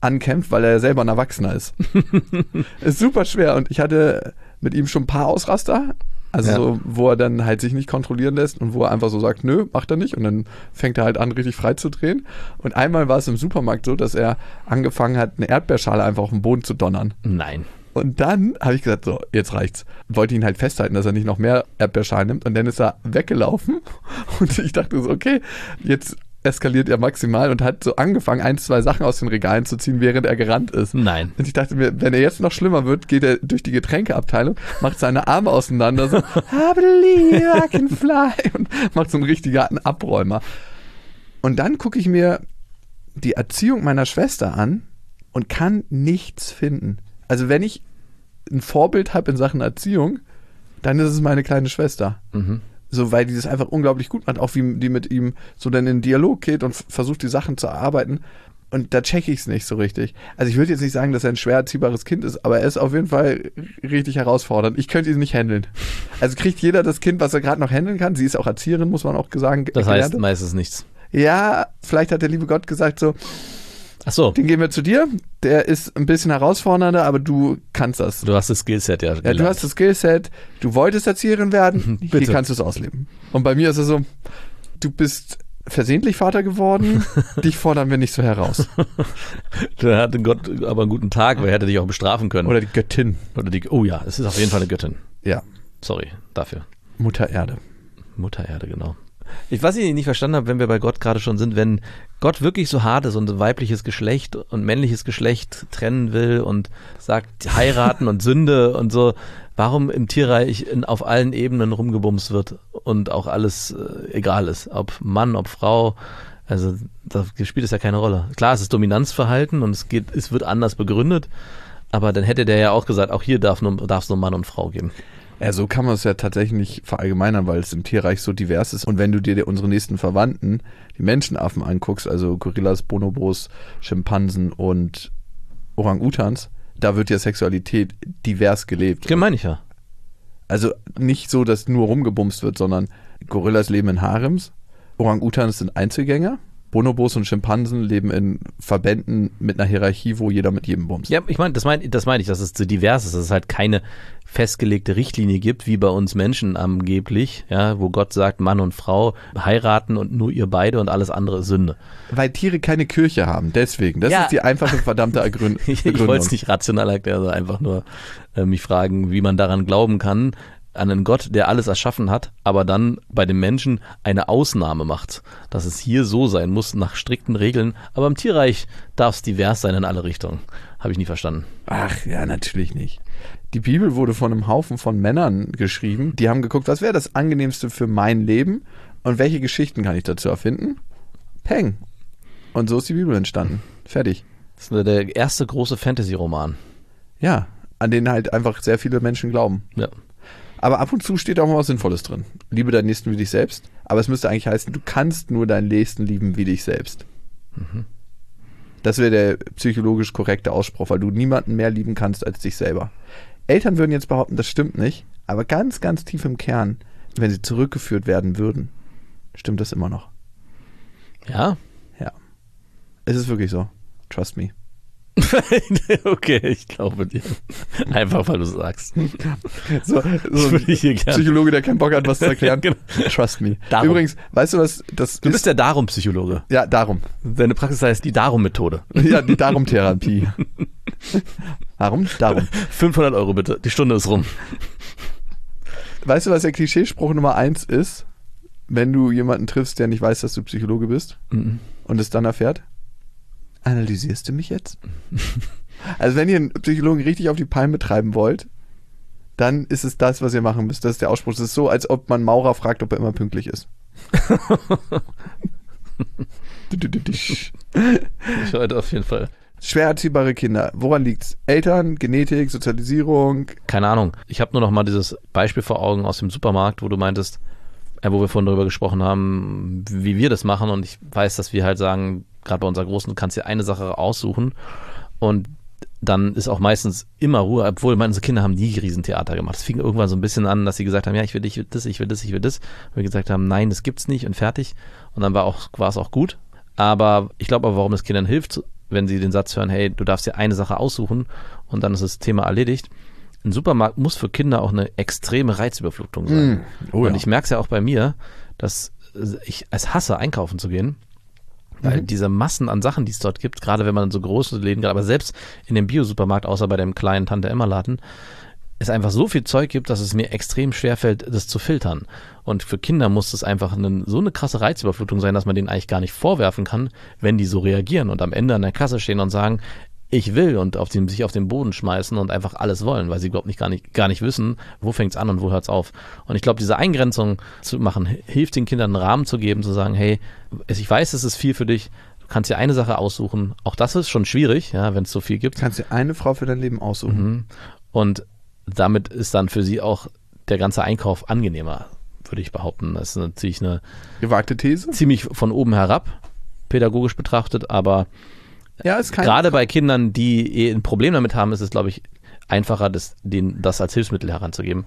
ankämpft, weil er selber ein Erwachsener ist. Ist super schwer und ich hatte mit ihm schon ein paar Ausraster, also Ja. so, wo er dann halt sich nicht kontrollieren lässt und wo er einfach so sagt, nö, macht er nicht und dann fängt er halt an, richtig frei zu drehen. Und einmal war es im Supermarkt so, dass er angefangen hat, eine Erdbeerschale einfach auf den Boden zu donnern. Nein. Und dann habe ich gesagt, so, jetzt reicht's. Wollte ihn halt festhalten, dass er nicht noch mehr Erdbeerschalen nimmt. Und dann ist er weggelaufen. Und ich dachte so, okay, jetzt eskaliert er maximal und hat so angefangen, ein, zwei Sachen aus den Regalen zu ziehen, während er gerannt ist. Nein. Und ich dachte mir, wenn er jetzt noch schlimmer wird, geht er durch die Getränkeabteilung, macht seine Arme auseinander, so, I believe I can fly, und macht so einen richtigen Abräumer. Und dann gucke ich mir die Erziehung meiner Schwester an und kann nichts finden. Also wenn ich ein Vorbild habe in Sachen Erziehung, dann ist es meine kleine Schwester. Mhm. So, weil die das einfach unglaublich gut macht, auch wie die mit ihm so dann in den Dialog geht und f- versucht, die Sachen zu erarbeiten. Und da checke ich es nicht so richtig. Also ich würde jetzt nicht sagen, dass er ein schwer erziehbares Kind ist, aber er ist auf jeden Fall richtig herausfordernd. Ich könnte ihn nicht handeln. Also kriegt jeder das Kind, was er gerade noch handeln kann. Sie ist auch Erzieherin, muss man auch sagen. Das heißt meistens nichts. Ja, vielleicht hat der liebe Gott gesagt so, Ach so, den gehen wir zu dir. Der ist ein bisschen herausfordernder, aber du kannst das. du hast das Skillset ja Ja, gelernt. du hast das Skillset, du wolltest Erzieherin werden, hier Bitte. kannst du es ausleben. Und bei mir ist es so, du bist versehentlich Vater geworden, dich fordern wir nicht so heraus. Da hatte Gott aber einen guten Tag, weil er hätte dich auch bestrafen können. Oder die Göttin. Oder die, oh ja, es ist auf jeden Fall eine Göttin. Ja, Sorry dafür. Mutter Erde. Mutter Erde, genau. Ich weiß, ich nicht verstanden habe, wenn wir bei Gott gerade schon sind, wenn Gott wirklich so hart ist und ein weibliches Geschlecht und männliches Geschlecht trennen will und sagt heiraten und Sünde und so, warum im Tierreich in, auf allen Ebenen rumgebumst wird und auch alles äh, egal ist, ob Mann, ob Frau, also da spielt es ja keine Rolle. Klar, es ist Dominanzverhalten und es geht, es wird anders begründet, aber dann hätte der ja auch gesagt, auch hier darf nur, darf es nur Mann und Frau geben. Ja, so kann man es ja tatsächlich nicht verallgemeinern, weil es im Tierreich so divers ist. Und wenn du dir unsere nächsten Verwandten, die Menschenaffen anguckst, also Gorillas, Bonobos, Schimpansen und Orang-Utans, da wird ja Sexualität divers gelebt. Das meine ich ja. Also nicht so, dass nur rumgebumst wird, sondern Gorillas leben in Harems, Orang-Utans sind Einzelgänger, Bonobos und Schimpansen leben in Verbänden mit einer Hierarchie, wo jeder mit jedem bumst. Ja, ich meine, das meine das mein ich, dass es so divers ist, dass es halt keine festgelegte Richtlinie gibt, wie bei uns Menschen angeblich, ja, wo Gott sagt, Mann und Frau heiraten und nur ihr beide und alles andere ist Sünde. Weil Tiere keine Kirche haben, deswegen. Das Ja. ist die einfache, verdammte Ergrün- Ich, Begründung. ich wollte es nicht rational erklären, sondern einfach nur äh, mich fragen, wie man daran glauben kann, an einen Gott, der alles erschaffen hat, aber dann bei den Menschen eine Ausnahme macht, dass es hier so sein muss, nach strikten Regeln, aber im Tierreich darf es divers sein in alle Richtungen. Habe ich nie verstanden. Ach ja, natürlich nicht. Die Bibel wurde von einem Haufen von Männern geschrieben, die haben geguckt, was wäre das Angenehmste für mein Leben und welche Geschichten kann ich dazu erfinden? Peng. Und so ist die Bibel entstanden. Fertig. Das ist der erste große Fantasy-Roman. Ja, an den halt einfach sehr viele Menschen glauben. Ja. Aber ab und zu steht auch mal was Sinnvolles drin. Liebe deinen Nächsten wie dich selbst. Aber es müsste eigentlich heißen, du kannst nur deinen Nächsten lieben wie dich selbst. Mhm. Das wäre der psychologisch korrekte Ausspruch, weil du niemanden mehr lieben kannst als dich selber. Eltern würden jetzt behaupten, das stimmt nicht. Aber ganz, ganz tief im Kern, wenn sie zurückgeführt werden würden, stimmt das immer noch. Ja? Ja. Es ist wirklich so. Trust me. Okay, ich glaube dir. Einfach, weil du sagst. So, so würde ich hier ein gern. Psychologe, der keinen Bock hat, was zu erklären. Ja, genau. Trust me. Darum. Übrigens, weißt du was, das Du ist... bist der Darum-Psychologe. ja, darum. Deine Praxis heißt die Darum-Methode. Ja, die Darum-Therapie. Warum? Darum. fünfhundert Euro bitte, die Stunde ist rum. Weißt du, was der Klischeespruch Nummer eins ist, wenn du jemanden triffst, der nicht weiß, dass du Psychologe bist Mhm. und es dann erfährt? Analysierst du mich jetzt? Also wenn ihr einen Psychologen richtig auf die Palme treiben wollt, dann ist es das, was ihr machen müsst. Das ist der Ausspruch. Das ist so, als ob man Maurer fragt, ob er immer pünktlich ist. Ich heute auf jeden Fall. Schwer erziehbare Kinder. Woran liegt's? Eltern, Genetik, Sozialisierung. Keine Ahnung. Ich habe nur noch mal dieses Beispiel vor Augen aus dem Supermarkt, wo du meintest, äh, wo wir vorhin darüber gesprochen haben, wie wir das machen. Und ich weiß, dass wir halt sagen, gerade bei unserer Großen, du kannst dir eine Sache aussuchen und dann ist auch meistens immer Ruhe, obwohl meine Kinder haben nie Riesentheater gemacht. Es fing irgendwann so ein bisschen an, dass sie gesagt haben, ja, ich will dich, ich will das, ich will das, ich will das. Und wir gesagt haben, nein, das gibt's nicht und fertig. Und dann war auch, war es auch gut. Aber ich glaube aber, warum es Kindern hilft, wenn sie den Satz hören, hey, du darfst dir eine Sache aussuchen und dann ist das Thema erledigt. Ein Supermarkt muss für Kinder auch eine extreme Reizüberflutung sein. Mm. Oh, und ja. ich merke es ja auch bei mir, dass ich es hasse, einkaufen zu gehen. Weil mhm. diese Massen an Sachen, die es dort gibt, gerade wenn man in so große Läden geht, aber selbst in dem Bio-Supermarkt, außer bei dem kleinen Tante-Emma-Laden, es einfach so viel Zeug gibt, dass es mir extrem schwerfällt, das zu filtern. Und für Kinder muss es einfach eine, so eine krasse Reizüberflutung sein, dass man denen eigentlich gar nicht vorwerfen kann, wenn die so reagieren und am Ende an der Kasse stehen und sagen, ich will und auf den, sich auf den Boden schmeißen und einfach alles wollen, weil sie überhaupt nicht gar nicht, gar nicht wissen, wo fängt's an und wo hört's auf. Und ich glaube, diese Eingrenzung zu machen, hilft den Kindern einen Rahmen zu geben, zu sagen, hey, ich weiß, es ist viel für dich, du kannst dir eine Sache aussuchen. Auch das ist schon schwierig, ja, wenn es so viel gibt. Du kannst dir eine Frau für dein Leben aussuchen. Mhm. Und damit ist dann für sie auch der ganze Einkauf angenehmer, würde ich behaupten. Das ist natürlich eine gewagte These. Ziemlich von oben herab, pädagogisch betrachtet, aber ja, ist kein gerade bei Kindern, die eh ein Problem damit haben, ist es, glaube ich, einfacher, das, den, das als Hilfsmittel heranzugeben.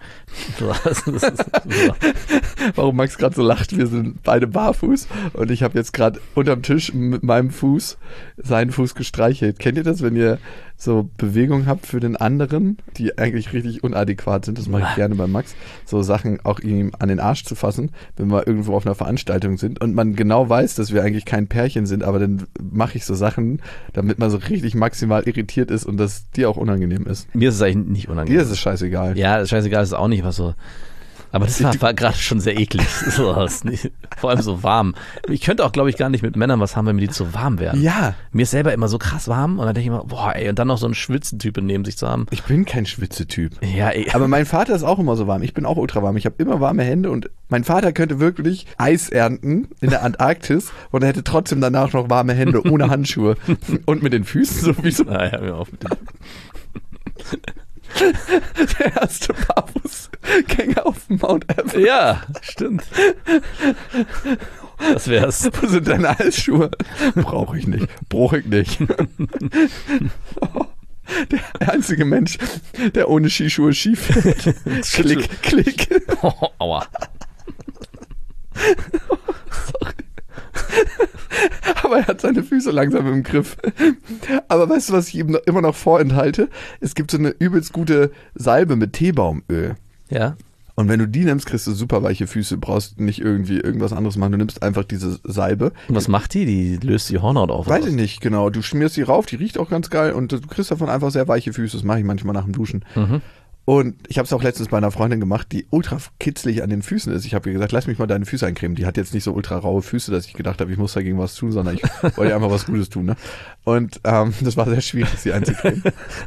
Das ist, so. Warum Max gerade so lacht, wir sind beide barfuß und ich habe jetzt gerade unterm Tisch mit meinem Fuß seinen Fuß gestreichelt. Kennt ihr das, wenn ihr so Bewegungen habt für den anderen, die eigentlich richtig unadäquat sind? Das mache ich gerne bei Max. So Sachen auch ihm an den Arsch zu fassen, wenn wir irgendwo auf einer Veranstaltung sind und man genau weiß, dass wir eigentlich kein Pärchen sind, aber dann mache ich so Sachen, damit man so richtig maximal irritiert ist und das dir auch unangenehm ist. Mir ist es eigentlich nicht unangenehm. Dir ist es scheißegal. Ja, das scheißegal ist auch nicht, was so. Aber das war, war gerade schon sehr eklig. So, was nicht, vor allem so warm. Ich könnte auch, glaube ich, gar nicht mit Männern was haben, wenn mir die zu warm werden. Ja. Mir ist selber immer so krass warm und dann denke ich immer, boah, ey, und dann noch so einen Schwitzentyp neben sich zu haben. Ich bin kein Schwitzetyp. Ja, ey. Aber mein Vater ist auch immer so warm. Ich bin auch ultra warm. Ich habe immer warme Hände und mein Vater könnte wirklich Eis ernten in der Antarktis und er hätte trotzdem danach noch warme Hände ohne Handschuhe und mit den Füßen sowieso. Naja, hör auf mit dem. Der erste Barfußgänger auf dem Mount Everest. Ja, stimmt. Das wär's. Wo sind deine Eisschuhe? Brauche ich nicht. Brauche ich nicht. Der einzige Mensch, der ohne Skischuhe Ski fährt. Klick, klick. Oh, aua. Sorry. Aber er hat seine Füße langsam im Griff. Aber weißt du, was ich ihm immer noch vorenthalte? Es gibt so eine übelst gute Salbe mit Teebaumöl. Ja. Und wenn du die nimmst, kriegst du super weiche Füße. Brauchst nicht irgendwie irgendwas anderes machen. Du nimmst einfach diese Salbe. Und was macht die? Die löst die Hornhaut auf. Weiß ich nicht, genau. Du schmierst die rauf, die riecht auch ganz geil und du kriegst davon einfach sehr weiche Füße. Das mache ich manchmal nach dem Duschen. Mhm. Und ich habe es auch letztens bei einer Freundin gemacht, die ultra kitzlig an den Füßen ist. Ich habe ihr gesagt, lass mich mal deine Füße eincremen. Die hat jetzt nicht so ultra raue Füße, dass ich gedacht habe, ich muss dagegen was tun, sondern ich wollte ihr einfach was Gutes tun. Ne? Und ähm, das war sehr schwierig, sie einzucremen.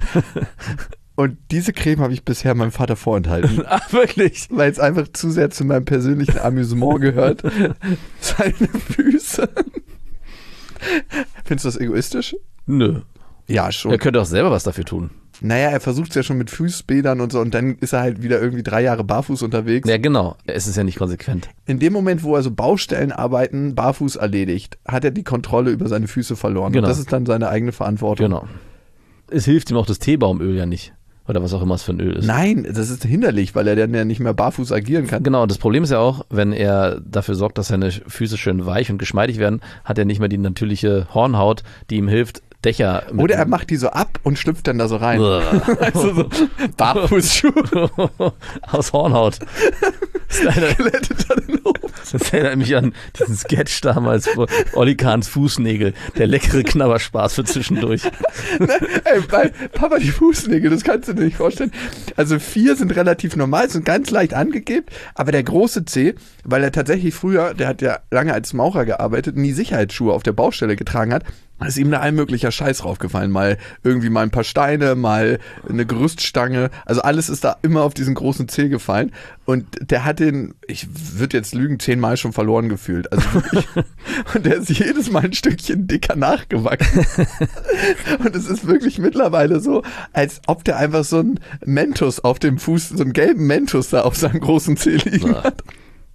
Und diese Creme habe ich bisher meinem Vater vorenthalten. Ach, wirklich? Weil es einfach zu sehr zu meinem persönlichen Amüsement gehört. Seine Füße. Findest du das egoistisch? Nö. Ja, schon. Er könnte auch selber was dafür tun. Naja, er versucht es ja schon mit Fußbädern und so und dann ist er halt wieder irgendwie drei Jahre barfuß unterwegs. Ja, genau. Es ist ja nicht konsequent. In dem Moment, wo er so Baustellenarbeiten barfuß erledigt, hat er die Kontrolle über seine Füße verloren. Genau. Und das ist dann seine eigene Verantwortung. Genau. Es hilft ihm auch das Teebaumöl ja nicht. Oder was auch immer es für ein Öl ist. Nein, das ist hinderlich, weil er dann ja nicht mehr barfuß agieren kann. Genau, das Problem ist ja auch, wenn er dafür sorgt, dass seine Füße schön weich und geschmeidig werden, hat er nicht mehr die natürliche Hornhaut, die ihm hilft, Dächer mit. Oder er macht die so ab und schlüpft dann da so rein. Also so Barfußschuhe. Aus Hornhaut. Das Glättet dann in oben. Das erinnert mich an diesen Sketch damals, wo Olli Kahns Fußnägel, der leckere Knabberspaß für zwischendurch. Ey, bei Papa die Fußnägel, das kannst du dir nicht vorstellen. Also vier sind relativ normal, sind ganz leicht angeklebt, aber der große Zeh, weil er tatsächlich früher, der hat ja lange als Maurer gearbeitet, nie Sicherheitsschuhe auf der Baustelle getragen hat, ist ihm da ein möglicher Scheiß draufgefallen. Mal irgendwie mal ein paar Steine, mal eine Gerüststange. Also alles ist da immer auf diesen großen Zeh gefallen. Und der hat den, ich würde jetzt lügen, zehnmal schon verloren gefühlt. Also wirklich. Und der ist jedes Mal ein Stückchen dicker nachgewachsen. Und es ist wirklich mittlerweile so, als ob der einfach so einen Mentos auf dem Fuß, so einen gelben Mentos da auf seinem großen Zeh liegen Ja. hat.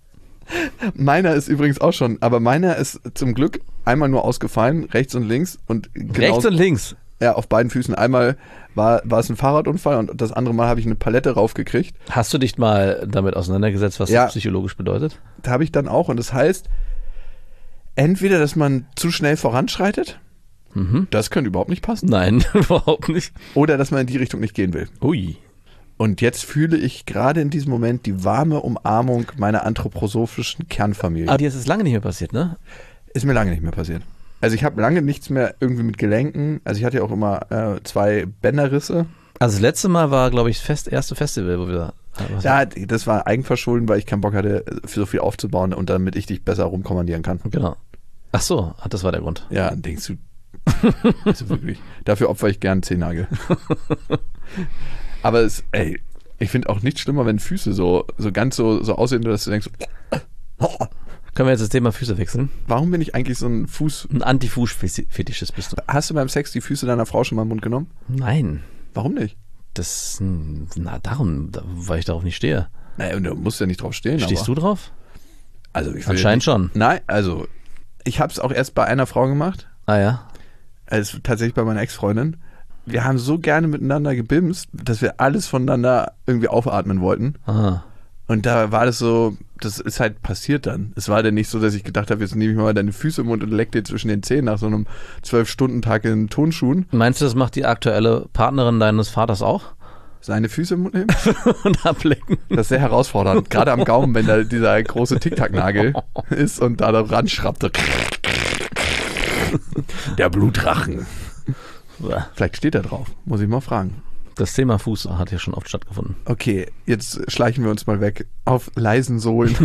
Meiner ist übrigens auch schon, aber meiner ist zum Glück einmal nur ausgefallen, rechts und links. Und genau, Rechts und links? Ja, auf beiden Füßen. Einmal war, war es ein Fahrradunfall und das andere Mal habe ich eine Palette raufgekriegt. Hast du dich mal damit auseinandergesetzt, was Ja. das psychologisch bedeutet? Da habe ich dann auch und das heißt, entweder, dass man zu schnell voranschreitet, Mhm. Das könnte überhaupt nicht passen. Nein, überhaupt nicht. Oder dass man in die Richtung nicht gehen will. Ui. Und jetzt fühle ich gerade in diesem Moment die warme Umarmung meiner anthroposophischen Kernfamilie. Aber dir ist es lange nicht mehr passiert, ne? Ist mir lange nicht mehr passiert. Also ich habe lange nichts mehr irgendwie mit Gelenken. Also ich hatte ja auch immer äh, zwei Bänderrisse. Also das letzte Mal war, glaube ich, das Fest, erste Festival, wo wir... Was Ja, das war Eigenverschulden, weil ich keinen Bock hatte, für so viel aufzubauen und damit ich dich besser rumkommandieren kann. Genau. Ach so, das war der Grund. Ja, denkst du. Also wirklich. Dafür opfer ich gern Zehennagel. Aber es, ey, ich finde auch nichts schlimmer, wenn Füße so, so ganz so, so aussehen, dass du denkst, Können wir jetzt das Thema Füße wechseln? warum bin ich eigentlich so ein Fuß... Ein Anti-Fuß-Fetischist bist du. Hast du beim Sex die Füße deiner Frau schon mal im Mund genommen? Nein. Warum nicht? Das, na darum, weil ich darauf nicht stehe. Naja, du musst ja nicht drauf stehen. Stehst aber, du drauf? Also ich will Anscheinend nicht, schon. Nein, also ich habe es auch erst bei einer Frau gemacht. Ah ja? Also tatsächlich bei meiner Ex-Freundin. Wir haben so gerne miteinander gebimst, dass wir alles voneinander irgendwie aufatmen wollten. Aha. Und da war das so, das ist halt passiert dann. Es war dann nicht so, dass ich gedacht habe, jetzt nehme ich mal deine Füße im Mund und leck dir zwischen den Zähnen nach so einem zwölf-Stunden-Tag in Tonschuhen. Meinst du, das macht die aktuelle Partnerin deines Vaters auch? Seine Füße im Mund nehmen? Und ablecken? Das ist sehr herausfordernd. Gerade am Gaumen, wenn da dieser große Tic-Tac-Nagel ist und da dran schraubt. So. Der Blutrachen. Vielleicht steht er drauf. Muss ich mal fragen. Das Thema Fuß hat ja schon oft stattgefunden. Okay, jetzt schleichen wir uns mal weg auf leisen Sohlen.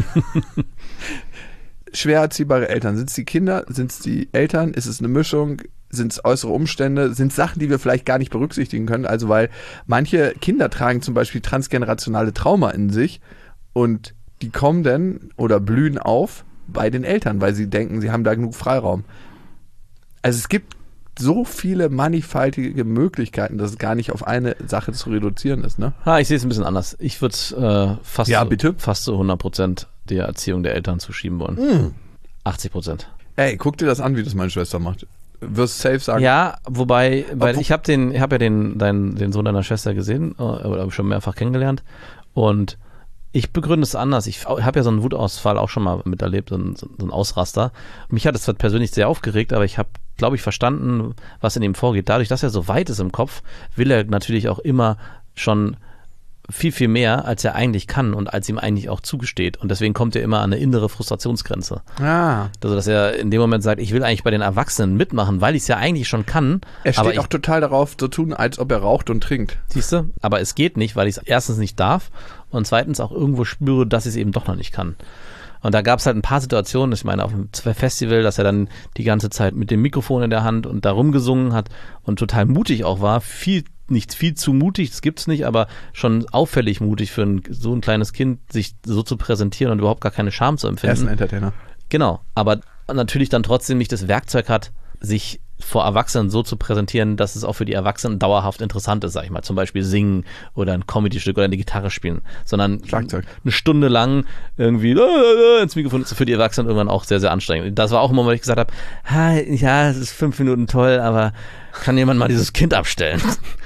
Schwer erziehbare Eltern. Sind es die Kinder? Sind es die Eltern? Ist es eine Mischung? Sind es äußere Umstände? Sind es Sachen, die wir vielleicht gar nicht berücksichtigen können? Also weil manche Kinder tragen zum Beispiel transgenerationale Trauma in sich und die kommen dann oder blühen auf bei den Eltern, weil sie denken, sie haben da genug Freiraum. Also es gibt so viele mannigfaltige Möglichkeiten, dass es gar nicht auf eine Sache zu reduzieren ist, ne? Ah, ich sehe es ein bisschen anders. Ich würde es äh, fast, Ja, so, bitte? fast zu hundert Prozent der Erziehung der Eltern zuschieben wollen. Mm. achtzig Prozent. Ey, guck dir das an, wie das meine Schwester macht. Wirst safe sagen. Ja, wobei, weil Obwohl- ich habe den, ich habe ja den, dein, den Sohn deiner Schwester gesehen äh, oder hab schon mehrfach kennengelernt und ich begründe es anders. Ich habe ja so einen Wutausfall auch schon mal miterlebt, so einen, so einen Ausraster. Mich hat es zwar persönlich sehr aufgeregt, aber ich habe, glaube ich, verstanden, was in ihm vorgeht. Dadurch, dass er so weit ist im Kopf, will er natürlich auch immer schon viel, viel mehr, als er eigentlich kann und als ihm eigentlich auch zugesteht. Und deswegen kommt er immer an eine innere Frustrationsgrenze. Ah. Also, dass er in dem Moment sagt, ich will eigentlich bei den Erwachsenen mitmachen, weil ich es ja eigentlich schon kann. Er steht aber ich, auch total darauf, so tun, als ob er raucht und trinkt. siehst du? Aber es geht nicht, weil ich es erstens nicht darf und zweitens auch irgendwo spüre, dass ich es eben doch noch nicht kann. Und da gab es halt ein paar Situationen, ich meine auf dem Festival, dass er dann die ganze Zeit mit dem Mikrofon in der Hand und da rumgesungen hat und total mutig auch war, viel nicht viel zu mutig, das gibt's nicht, aber schon auffällig mutig für ein, so ein kleines Kind, sich so zu präsentieren und überhaupt gar keine Scham zu Er ist empfinden. ein Entertainer. Genau, aber natürlich dann trotzdem nicht das Werkzeug hat, sich vor Erwachsenen so zu präsentieren, dass es auch für die Erwachsenen dauerhaft interessant ist, sag ich mal. Zum Beispiel singen oder ein Comedy-Stück oder eine Gitarre spielen, sondern Schlagzeug. eine Stunde lang irgendwie ins Mikrofon ist für die Erwachsenen irgendwann auch sehr, sehr anstrengend. Das war auch immer, wo ich gesagt habe, ja, es ist fünf Minuten toll, aber kann jemand mal dieses Kind abstellen?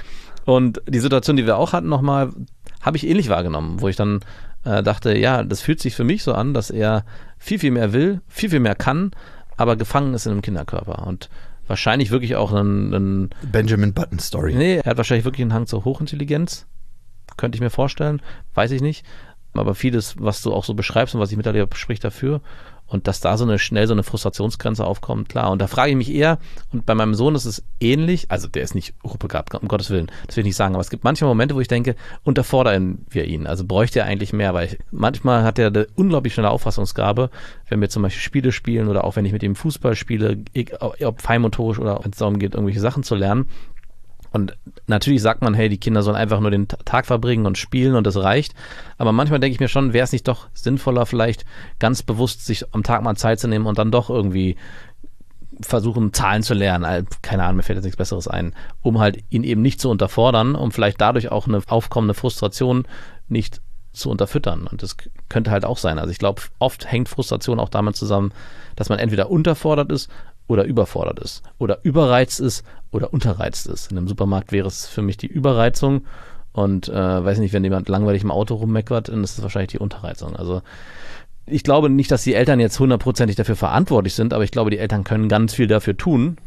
Und die Situation, die wir auch hatten nochmal, habe ich ähnlich wahrgenommen, wo ich dann äh, dachte, ja, das fühlt sich für mich so an, dass er viel, viel mehr will, viel, viel mehr kann, aber gefangen ist in einem Kinderkörper und wahrscheinlich wirklich auch einen, einen Benjamin Button Story. nee, er hat wahrscheinlich wirklich einen Hang zur Hochintelligenz, könnte ich mir vorstellen, weiß ich nicht, aber vieles, was du auch so beschreibst und was ich miterlebe, spricht dafür. Und dass da so eine schnell so eine Frustrationsgrenze aufkommt, klar. Und da frage ich mich eher, und bei meinem Sohn ist es ähnlich, also der ist nicht hochbegabt, um Gottes Willen, das will ich nicht sagen, aber es gibt manche Momente, wo ich denke, unterfordern wir ihn. Also bräuchte er eigentlich mehr, weil ich, manchmal hat er eine unglaublich schnelle Auffassungsgabe, wenn wir zum Beispiel Spiele spielen oder auch wenn ich mit ihm Fußball spiele, ob feinmotorisch oder wenn es darum geht, irgendwelche Sachen zu lernen. Und natürlich sagt man, hey, die Kinder sollen einfach nur den Tag verbringen und spielen und das reicht. Aber manchmal denke ich mir schon, wäre es nicht doch sinnvoller, vielleicht ganz bewusst sich am Tag mal Zeit zu nehmen und dann doch irgendwie versuchen, Zahlen zu lernen. Keine Ahnung, mir fällt jetzt nichts Besseres ein. Um halt ihn eben nicht zu unterfordern, um vielleicht dadurch auch eine aufkommende Frustration nicht zu unterfüttern. Und das könnte halt auch sein. Also ich glaube, oft hängt Frustration auch damit zusammen, dass man entweder unterfordert ist oder überfordert ist oder überreizt ist oder unterreizt ist. In einem Supermarkt wäre es für mich die Überreizung und äh, weiß nicht, wenn jemand langweilig im Auto rummeckert, dann ist es wahrscheinlich die Unterreizung. Also ich glaube nicht, dass die Eltern jetzt hundertprozentig dafür verantwortlich sind, aber ich glaube, die Eltern können ganz viel dafür tun,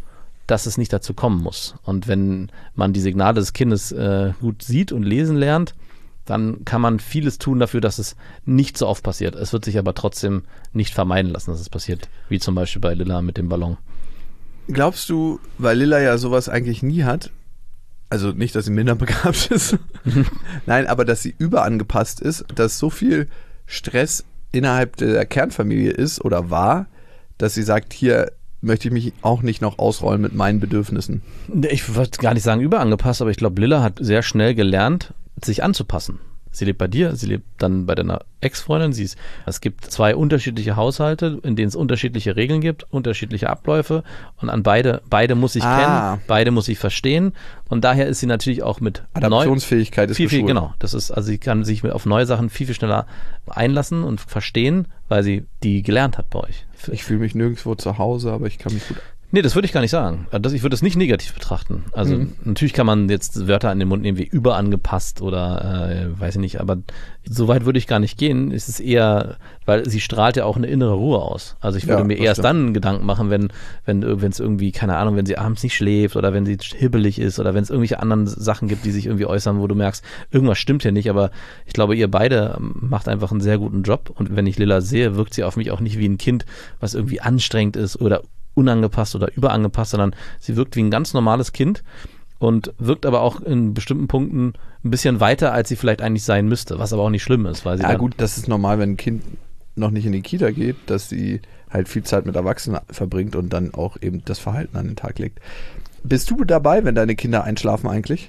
dass es nicht dazu kommen muss. Und wenn man die Signale des Kindes äh, gut sieht und lesen lernt, dann kann man vieles tun dafür, dass es nicht so oft passiert. Es wird sich aber trotzdem nicht vermeiden lassen, dass es passiert. Wie zum Beispiel bei Lilla mit dem Ballon. Glaubst du, weil Lilla ja sowas eigentlich nie hat, also nicht, dass sie minder begabt ist, nein, aber dass sie überangepasst ist, dass so viel Stress innerhalb der Kernfamilie ist oder war, dass sie sagt, hier möchte ich mich auch nicht noch ausrollen mit meinen Bedürfnissen? Ich würde gar nicht sagen überangepasst, aber ich glaube, Lilla hat sehr schnell gelernt, sich anzupassen. Sie lebt bei dir, sie lebt dann bei deiner Ex-Freundin. Sie ist, es gibt zwei unterschiedliche Haushalte, in denen es unterschiedliche Regeln gibt, unterschiedliche Abläufe und an beide, beide muss ich Ah. kennen, beide muss ich verstehen und daher ist sie natürlich auch mit Adaptionsfähigkeit ist viel, viel, geschult. genau. Das ist, also sie kann sich auf neue Sachen viel, viel schneller einlassen und verstehen, weil sie die gelernt hat bei euch. Ich fühle mich nirgendwo zu Hause, aber ich kann mich gut... Nee, das würde ich gar nicht sagen. Das, ich würde es nicht negativ betrachten. Also Mhm. natürlich kann man jetzt Wörter an den Mund nehmen wie überangepasst oder äh, weiß ich nicht, aber so weit würde ich gar nicht gehen. Es ist eher, weil sie strahlt ja auch eine innere Ruhe aus. Also ich würde Ja, mir das erst stimmt. dann Gedanken machen, wenn wenn wenn es irgendwie, keine Ahnung, wenn sie abends nicht schläft oder wenn sie hibbelig ist oder wenn es irgendwelche anderen Sachen gibt, die sich irgendwie äußern, wo du merkst, irgendwas stimmt hier nicht, aber ich glaube, ihr beide macht einfach einen sehr guten Job und wenn ich Lilla sehe, wirkt sie auf mich auch nicht wie ein Kind, was irgendwie anstrengend ist oder unangepasst oder überangepasst, sondern sie wirkt wie ein ganz normales Kind und wirkt aber auch in bestimmten Punkten ein bisschen weiter, als sie vielleicht eigentlich sein müsste, was aber auch nicht schlimm ist. Weil sie Ja dann, gut, das ist normal, wenn ein Kind noch nicht in die Kita geht, dass sie halt viel Zeit mit Erwachsenen verbringt und dann auch eben das Verhalten an den Tag legt. Bist du dabei, wenn deine Kinder einschlafen eigentlich?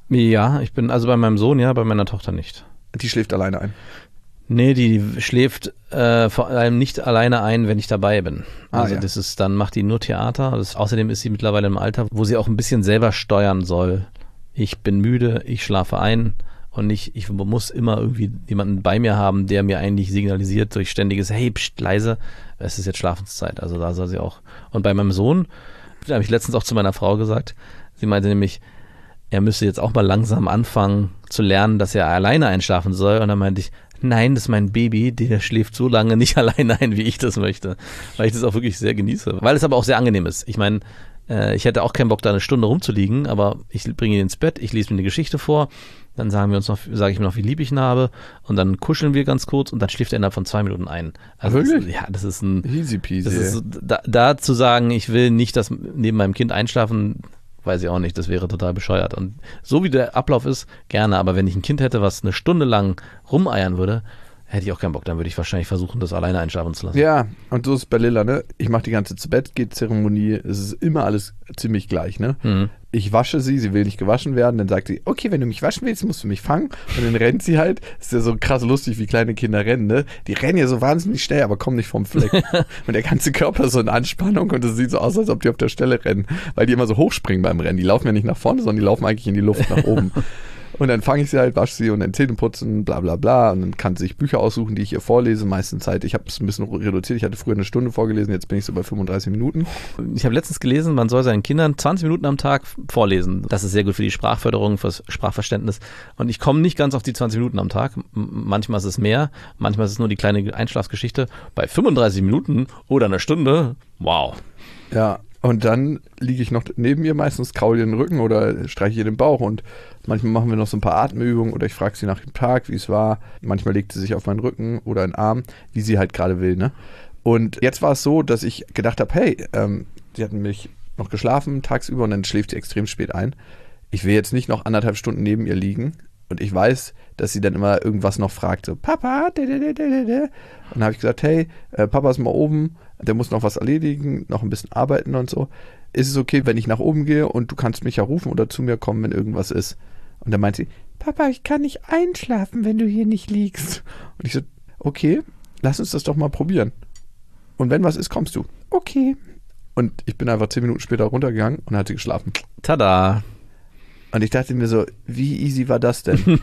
Ja, ich bin also bei meinem Sohn, ja, bei meiner Tochter nicht. Die schläft alleine ein. Nee, die schläft äh, vor allem nicht alleine ein, wenn ich dabei bin. Ah, Also ja. das ist, dann macht die nur Theater. Das, außerdem ist sie mittlerweile im Alter, wo sie auch ein bisschen selber steuern soll. Ich bin müde, ich schlafe ein und nicht, ich muss immer irgendwie jemanden bei mir haben, der mir eigentlich signalisiert durch ständiges Hey, pst, leise, es ist jetzt Schlafenszeit. Also da soll sie auch. Und bei meinem Sohn, da habe ich letztens auch zu meiner Frau gesagt, sie meinte nämlich, er müsste jetzt auch mal langsam anfangen zu lernen, dass er alleine einschlafen soll. Und dann meinte ich, nein, das ist mein Baby, der schläft so lange nicht alleine ein, wie ich das möchte. Weil ich das auch wirklich sehr genieße. Weil es aber auch sehr angenehm ist. Ich meine, äh, ich hätte auch keinen Bock, da eine Stunde rumzuliegen, aber ich bringe ihn ins Bett, ich lese mir eine Geschichte vor, dann sagen wir uns noch, sage ich mir noch, wie lieb ich ihn habe und dann kuscheln wir ganz kurz und dann schläft er innerhalb von zwei Minuten ein. Also Wirklich? Das, ja, das ist ein... Easy peasy. Das ist, da, da zu sagen, ich will nicht, dass neben meinem Kind einschlafen, weiß ich auch nicht, das wäre total bescheuert. Und so wie der Ablauf ist, gerne, aber wenn ich ein Kind hätte, was eine Stunde lang rumeiern würde, hätte ich auch keinen Bock. Dann würde ich wahrscheinlich versuchen, das alleine einschlafen zu lassen. Ja, und so ist es bei Lilla, ne? Ich mache die ganze zu Bett geht Zeremonie, es ist immer alles ziemlich gleich, ne? Mhm. Ich wasche sie, sie will nicht gewaschen werden, dann sagt sie, okay, wenn du mich waschen willst, musst du mich fangen. Und dann rennt sie halt, ist ja so krass lustig, wie kleine Kinder rennen, ne? Die rennen ja so wahnsinnig schnell, aber kommen nicht vom Fleck. Und der ganze Körper ist so in Anspannung und es sieht so aus, als ob die auf der Stelle rennen, weil die immer so hochspringen beim Rennen. Die laufen ja nicht nach vorne, sondern die laufen eigentlich in die Luft nach oben. Und dann fange ich sie halt, wasche sie und dann Zähne putzen, bla bla bla. Und dann kann sie sich Bücher aussuchen, die ich ihr vorlese. Meistens Zeit, ich habe es ein bisschen reduziert. Ich hatte früher eine Stunde vorgelesen, jetzt bin ich so bei fünfunddreißig Minuten. Ich habe letztens gelesen, man soll seinen Kindern zwanzig Minuten am Tag vorlesen. Das ist sehr gut für die Sprachförderung, fürs Sprachverständnis. Und ich komme nicht ganz auf die zwanzig Minuten am Tag. M- Manchmal ist es mehr, manchmal ist es nur die kleine Einschlafgeschichte. Bei fünfunddreißig Minuten oder einer Stunde, wow. Ja, und dann liege ich noch neben ihr, meistens kraul ihr den Rücken oder streiche ihr den Bauch und manchmal machen wir noch so ein paar Atemübungen oder ich frage sie nach dem Tag, wie es war. Manchmal legt sie sich auf meinen Rücken oder einen Arm, wie sie halt gerade will, ne? Und jetzt war es so, dass ich gedacht habe, hey, ähm, sie hatten mich noch geschlafen tagsüber und dann schläft sie extrem spät ein. Ich will jetzt nicht noch anderthalb Stunden neben ihr liegen und ich weiß, dass sie dann immer irgendwas noch fragt, so Papa, de, de, de, de, de. Und dann habe ich gesagt, hey, äh, Papa ist mal oben, der muss noch was erledigen, noch ein bisschen arbeiten und so. Ist es okay, wenn ich nach oben gehe und du kannst mich ja rufen oder zu mir kommen, wenn irgendwas ist? Und dann meint sie, Papa, ich kann nicht einschlafen, wenn du hier nicht liegst. Und ich so, okay, lass uns das doch mal probieren. Und wenn was ist, kommst du. Okay. Und ich bin einfach zehn Minuten später runtergegangen und hat sie geschlafen. Tada. Und ich dachte mir so, wie easy war das denn?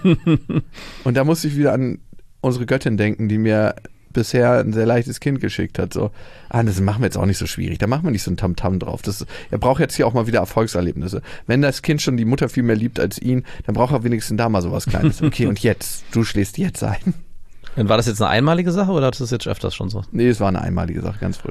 Und da musste ich wieder an unsere Göttin denken, die mir bisher ein sehr leichtes Kind geschickt hat. So, ah, das machen wir jetzt auch nicht so schwierig. Da machen wir nicht so ein Tamtam drauf. Das, er braucht jetzt hier auch mal wieder Erfolgserlebnisse. Wenn das Kind schon die Mutter viel mehr liebt als ihn, dann braucht er wenigstens da mal sowas Kleines. Okay, und jetzt? Du schläfst jetzt ein. Und war das jetzt eine einmalige Sache oder ist das jetzt öfters schon so? Nee, es war eine einmalige Sache, ganz frisch.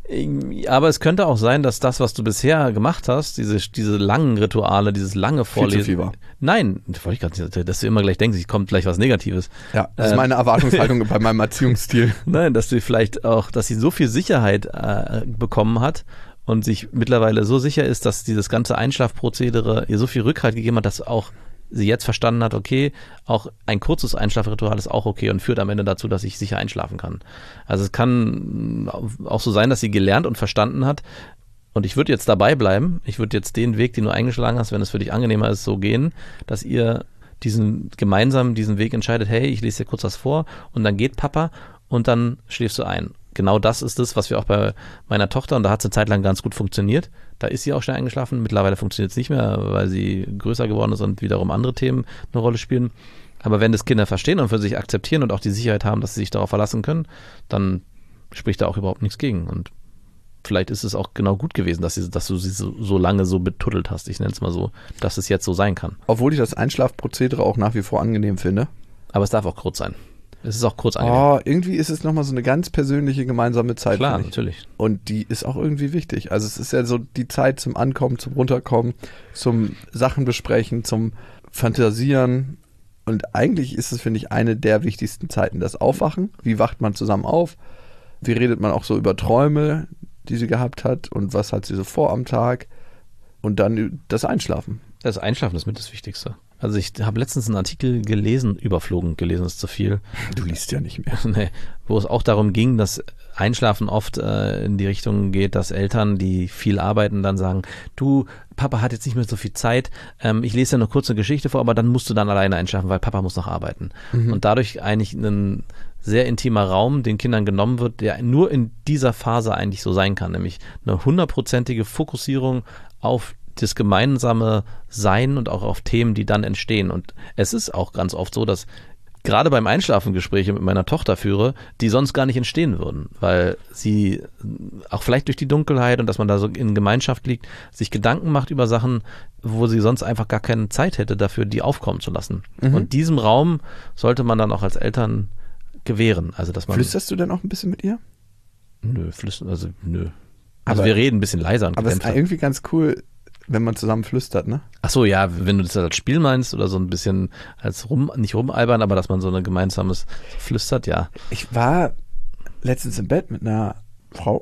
Aber es könnte auch sein, dass das, was du bisher gemacht hast, diese, diese langen Rituale, dieses lange Vorlesen. Viel zu viel war. Nein, das wollte ich gerade nicht, dass du immer gleich denkst, es kommt gleich was Negatives. Ja, das äh, ist meine Erwartungshaltung bei meinem Erziehungsstil. Nein, dass du vielleicht auch, dass sie so viel Sicherheit äh, bekommen hat und sich mittlerweile so sicher ist, dass dieses ganze Einschlafprozedere ihr so viel Rückhalt gegeben hat, dass auch sie jetzt verstanden hat, okay, auch ein kurzes Einschlafritual ist auch okay und führt am Ende dazu, dass ich sicher einschlafen kann. Also es kann auch so sein, dass sie gelernt und verstanden hat und ich würde jetzt dabei bleiben, ich würde jetzt den Weg, den du eingeschlagen hast, wenn es für dich angenehmer ist, so gehen, dass ihr diesen gemeinsam diesen Weg entscheidet, hey, ich lese dir kurz was vor und dann geht Papa und dann schläfst du ein. Genau das ist es, was wir auch bei meiner Tochter, und da hat es eine Zeit lang ganz gut funktioniert, da ist sie auch schnell eingeschlafen, mittlerweile funktioniert es nicht mehr, weil sie größer geworden ist und wiederum andere Themen eine Rolle spielen. Aber wenn das Kinder verstehen und für sich akzeptieren und auch die Sicherheit haben, dass sie sich darauf verlassen können, dann spricht da auch überhaupt nichts gegen. Und vielleicht ist es auch genau gut gewesen, dass, sie, dass du sie so, so lange so betuddelt hast, ich nenne es mal so, dass es jetzt so sein kann. Obwohl ich das Einschlafprozedere auch nach wie vor angenehm finde. Aber es darf auch kurz sein. Es ist auch kurz angenehm. Oh, irgendwie ist es nochmal so eine ganz persönliche gemeinsame Zeit. Klar, natürlich. Und die ist auch irgendwie wichtig. Also es ist ja so die Zeit zum Ankommen, zum Runterkommen, zum Sachen besprechen, zum Fantasieren. Und eigentlich ist es, finde ich, eine der wichtigsten Zeiten. Das Aufwachen, wie wacht man zusammen auf, wie redet man auch so über Träume, die sie gehabt hat und was hat sie so vor am Tag und dann das Einschlafen. Das Einschlafen ist mit das Wichtigste. Also ich habe letztens einen Artikel gelesen, überflogen, gelesen ist zu viel. Du liest ja nicht mehr. Nee, wo es auch darum ging, dass Einschlafen oft äh, in die Richtung geht, dass Eltern, die viel arbeiten, dann sagen, du, Papa hat jetzt nicht mehr so viel Zeit, ähm, ich lese dir noch kurz eine Geschichte vor, aber dann musst du dann alleine einschlafen, weil Papa muss noch arbeiten. Mhm. Und dadurch eigentlich ein sehr intimer Raum den Kindern genommen wird, der nur in dieser Phase eigentlich so sein kann, nämlich eine hundertprozentige Fokussierung auf das gemeinsame Sein und auch auf Themen, die dann entstehen. Und es ist auch ganz oft so, dass gerade beim Einschlafen Gespräche mit meiner Tochter führe, die sonst gar nicht entstehen würden, weil sie auch vielleicht durch die Dunkelheit und dass man da so in Gemeinschaft liegt, sich Gedanken macht über Sachen, wo sie sonst einfach gar keine Zeit hätte dafür, die aufkommen zu lassen. Mhm. Und diesem Raum sollte man dann auch als Eltern gewähren. Also, dass man Flüsterst du denn auch ein bisschen mit ihr? Nö, flüstern, also nö. Also aber, wir reden ein bisschen leiser. Und aber es ist irgendwie ganz cool, wenn man zusammen flüstert, ne? Ach so, ja, wenn du das als Spiel meinst oder so ein bisschen als rum, nicht rumalbern, aber dass man so ein gemeinsames flüstert, ja. Ich war letztens im Bett mit einer Frau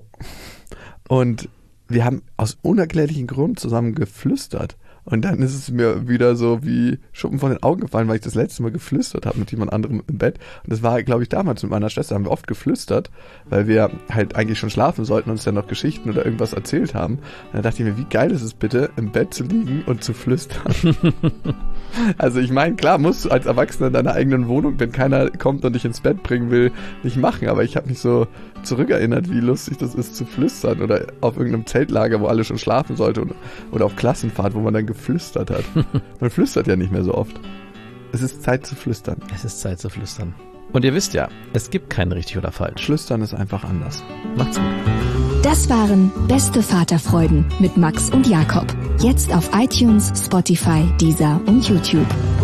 und wir haben aus unerklärlichen Grund zusammen geflüstert. Und dann ist es mir wieder so wie Schuppen von den Augen gefallen, weil ich das letzte Mal geflüstert habe mit jemand anderem im Bett. Und das war, glaube ich, damals mit meiner Schwester, haben wir oft geflüstert, weil wir halt eigentlich schon schlafen sollten und uns dann noch Geschichten oder irgendwas erzählt haben. Und dann dachte ich mir, wie geil ist es bitte, im Bett zu liegen und zu flüstern. Also ich meine, klar, musst du als Erwachsener in deiner eigenen Wohnung, wenn keiner kommt und dich ins Bett bringen will, nicht machen. Aber ich habe mich so zurückerinnert, wie lustig das ist zu flüstern. Oder auf irgendeinem Zeltlager, wo alle schon schlafen sollten. Oder auf Klassenfahrt, wo man dann geflüstert hat. Man flüstert ja nicht mehr so oft. Es ist Zeit zu flüstern. Es ist Zeit zu flüstern. Und ihr wisst ja, es gibt kein richtig oder falsch. Flüstern ist einfach anders. Macht's gut. Das waren Beste Vaterfreuden mit Max und Jakob. Jetzt auf iTunes, Spotify, Deezer und YouTube.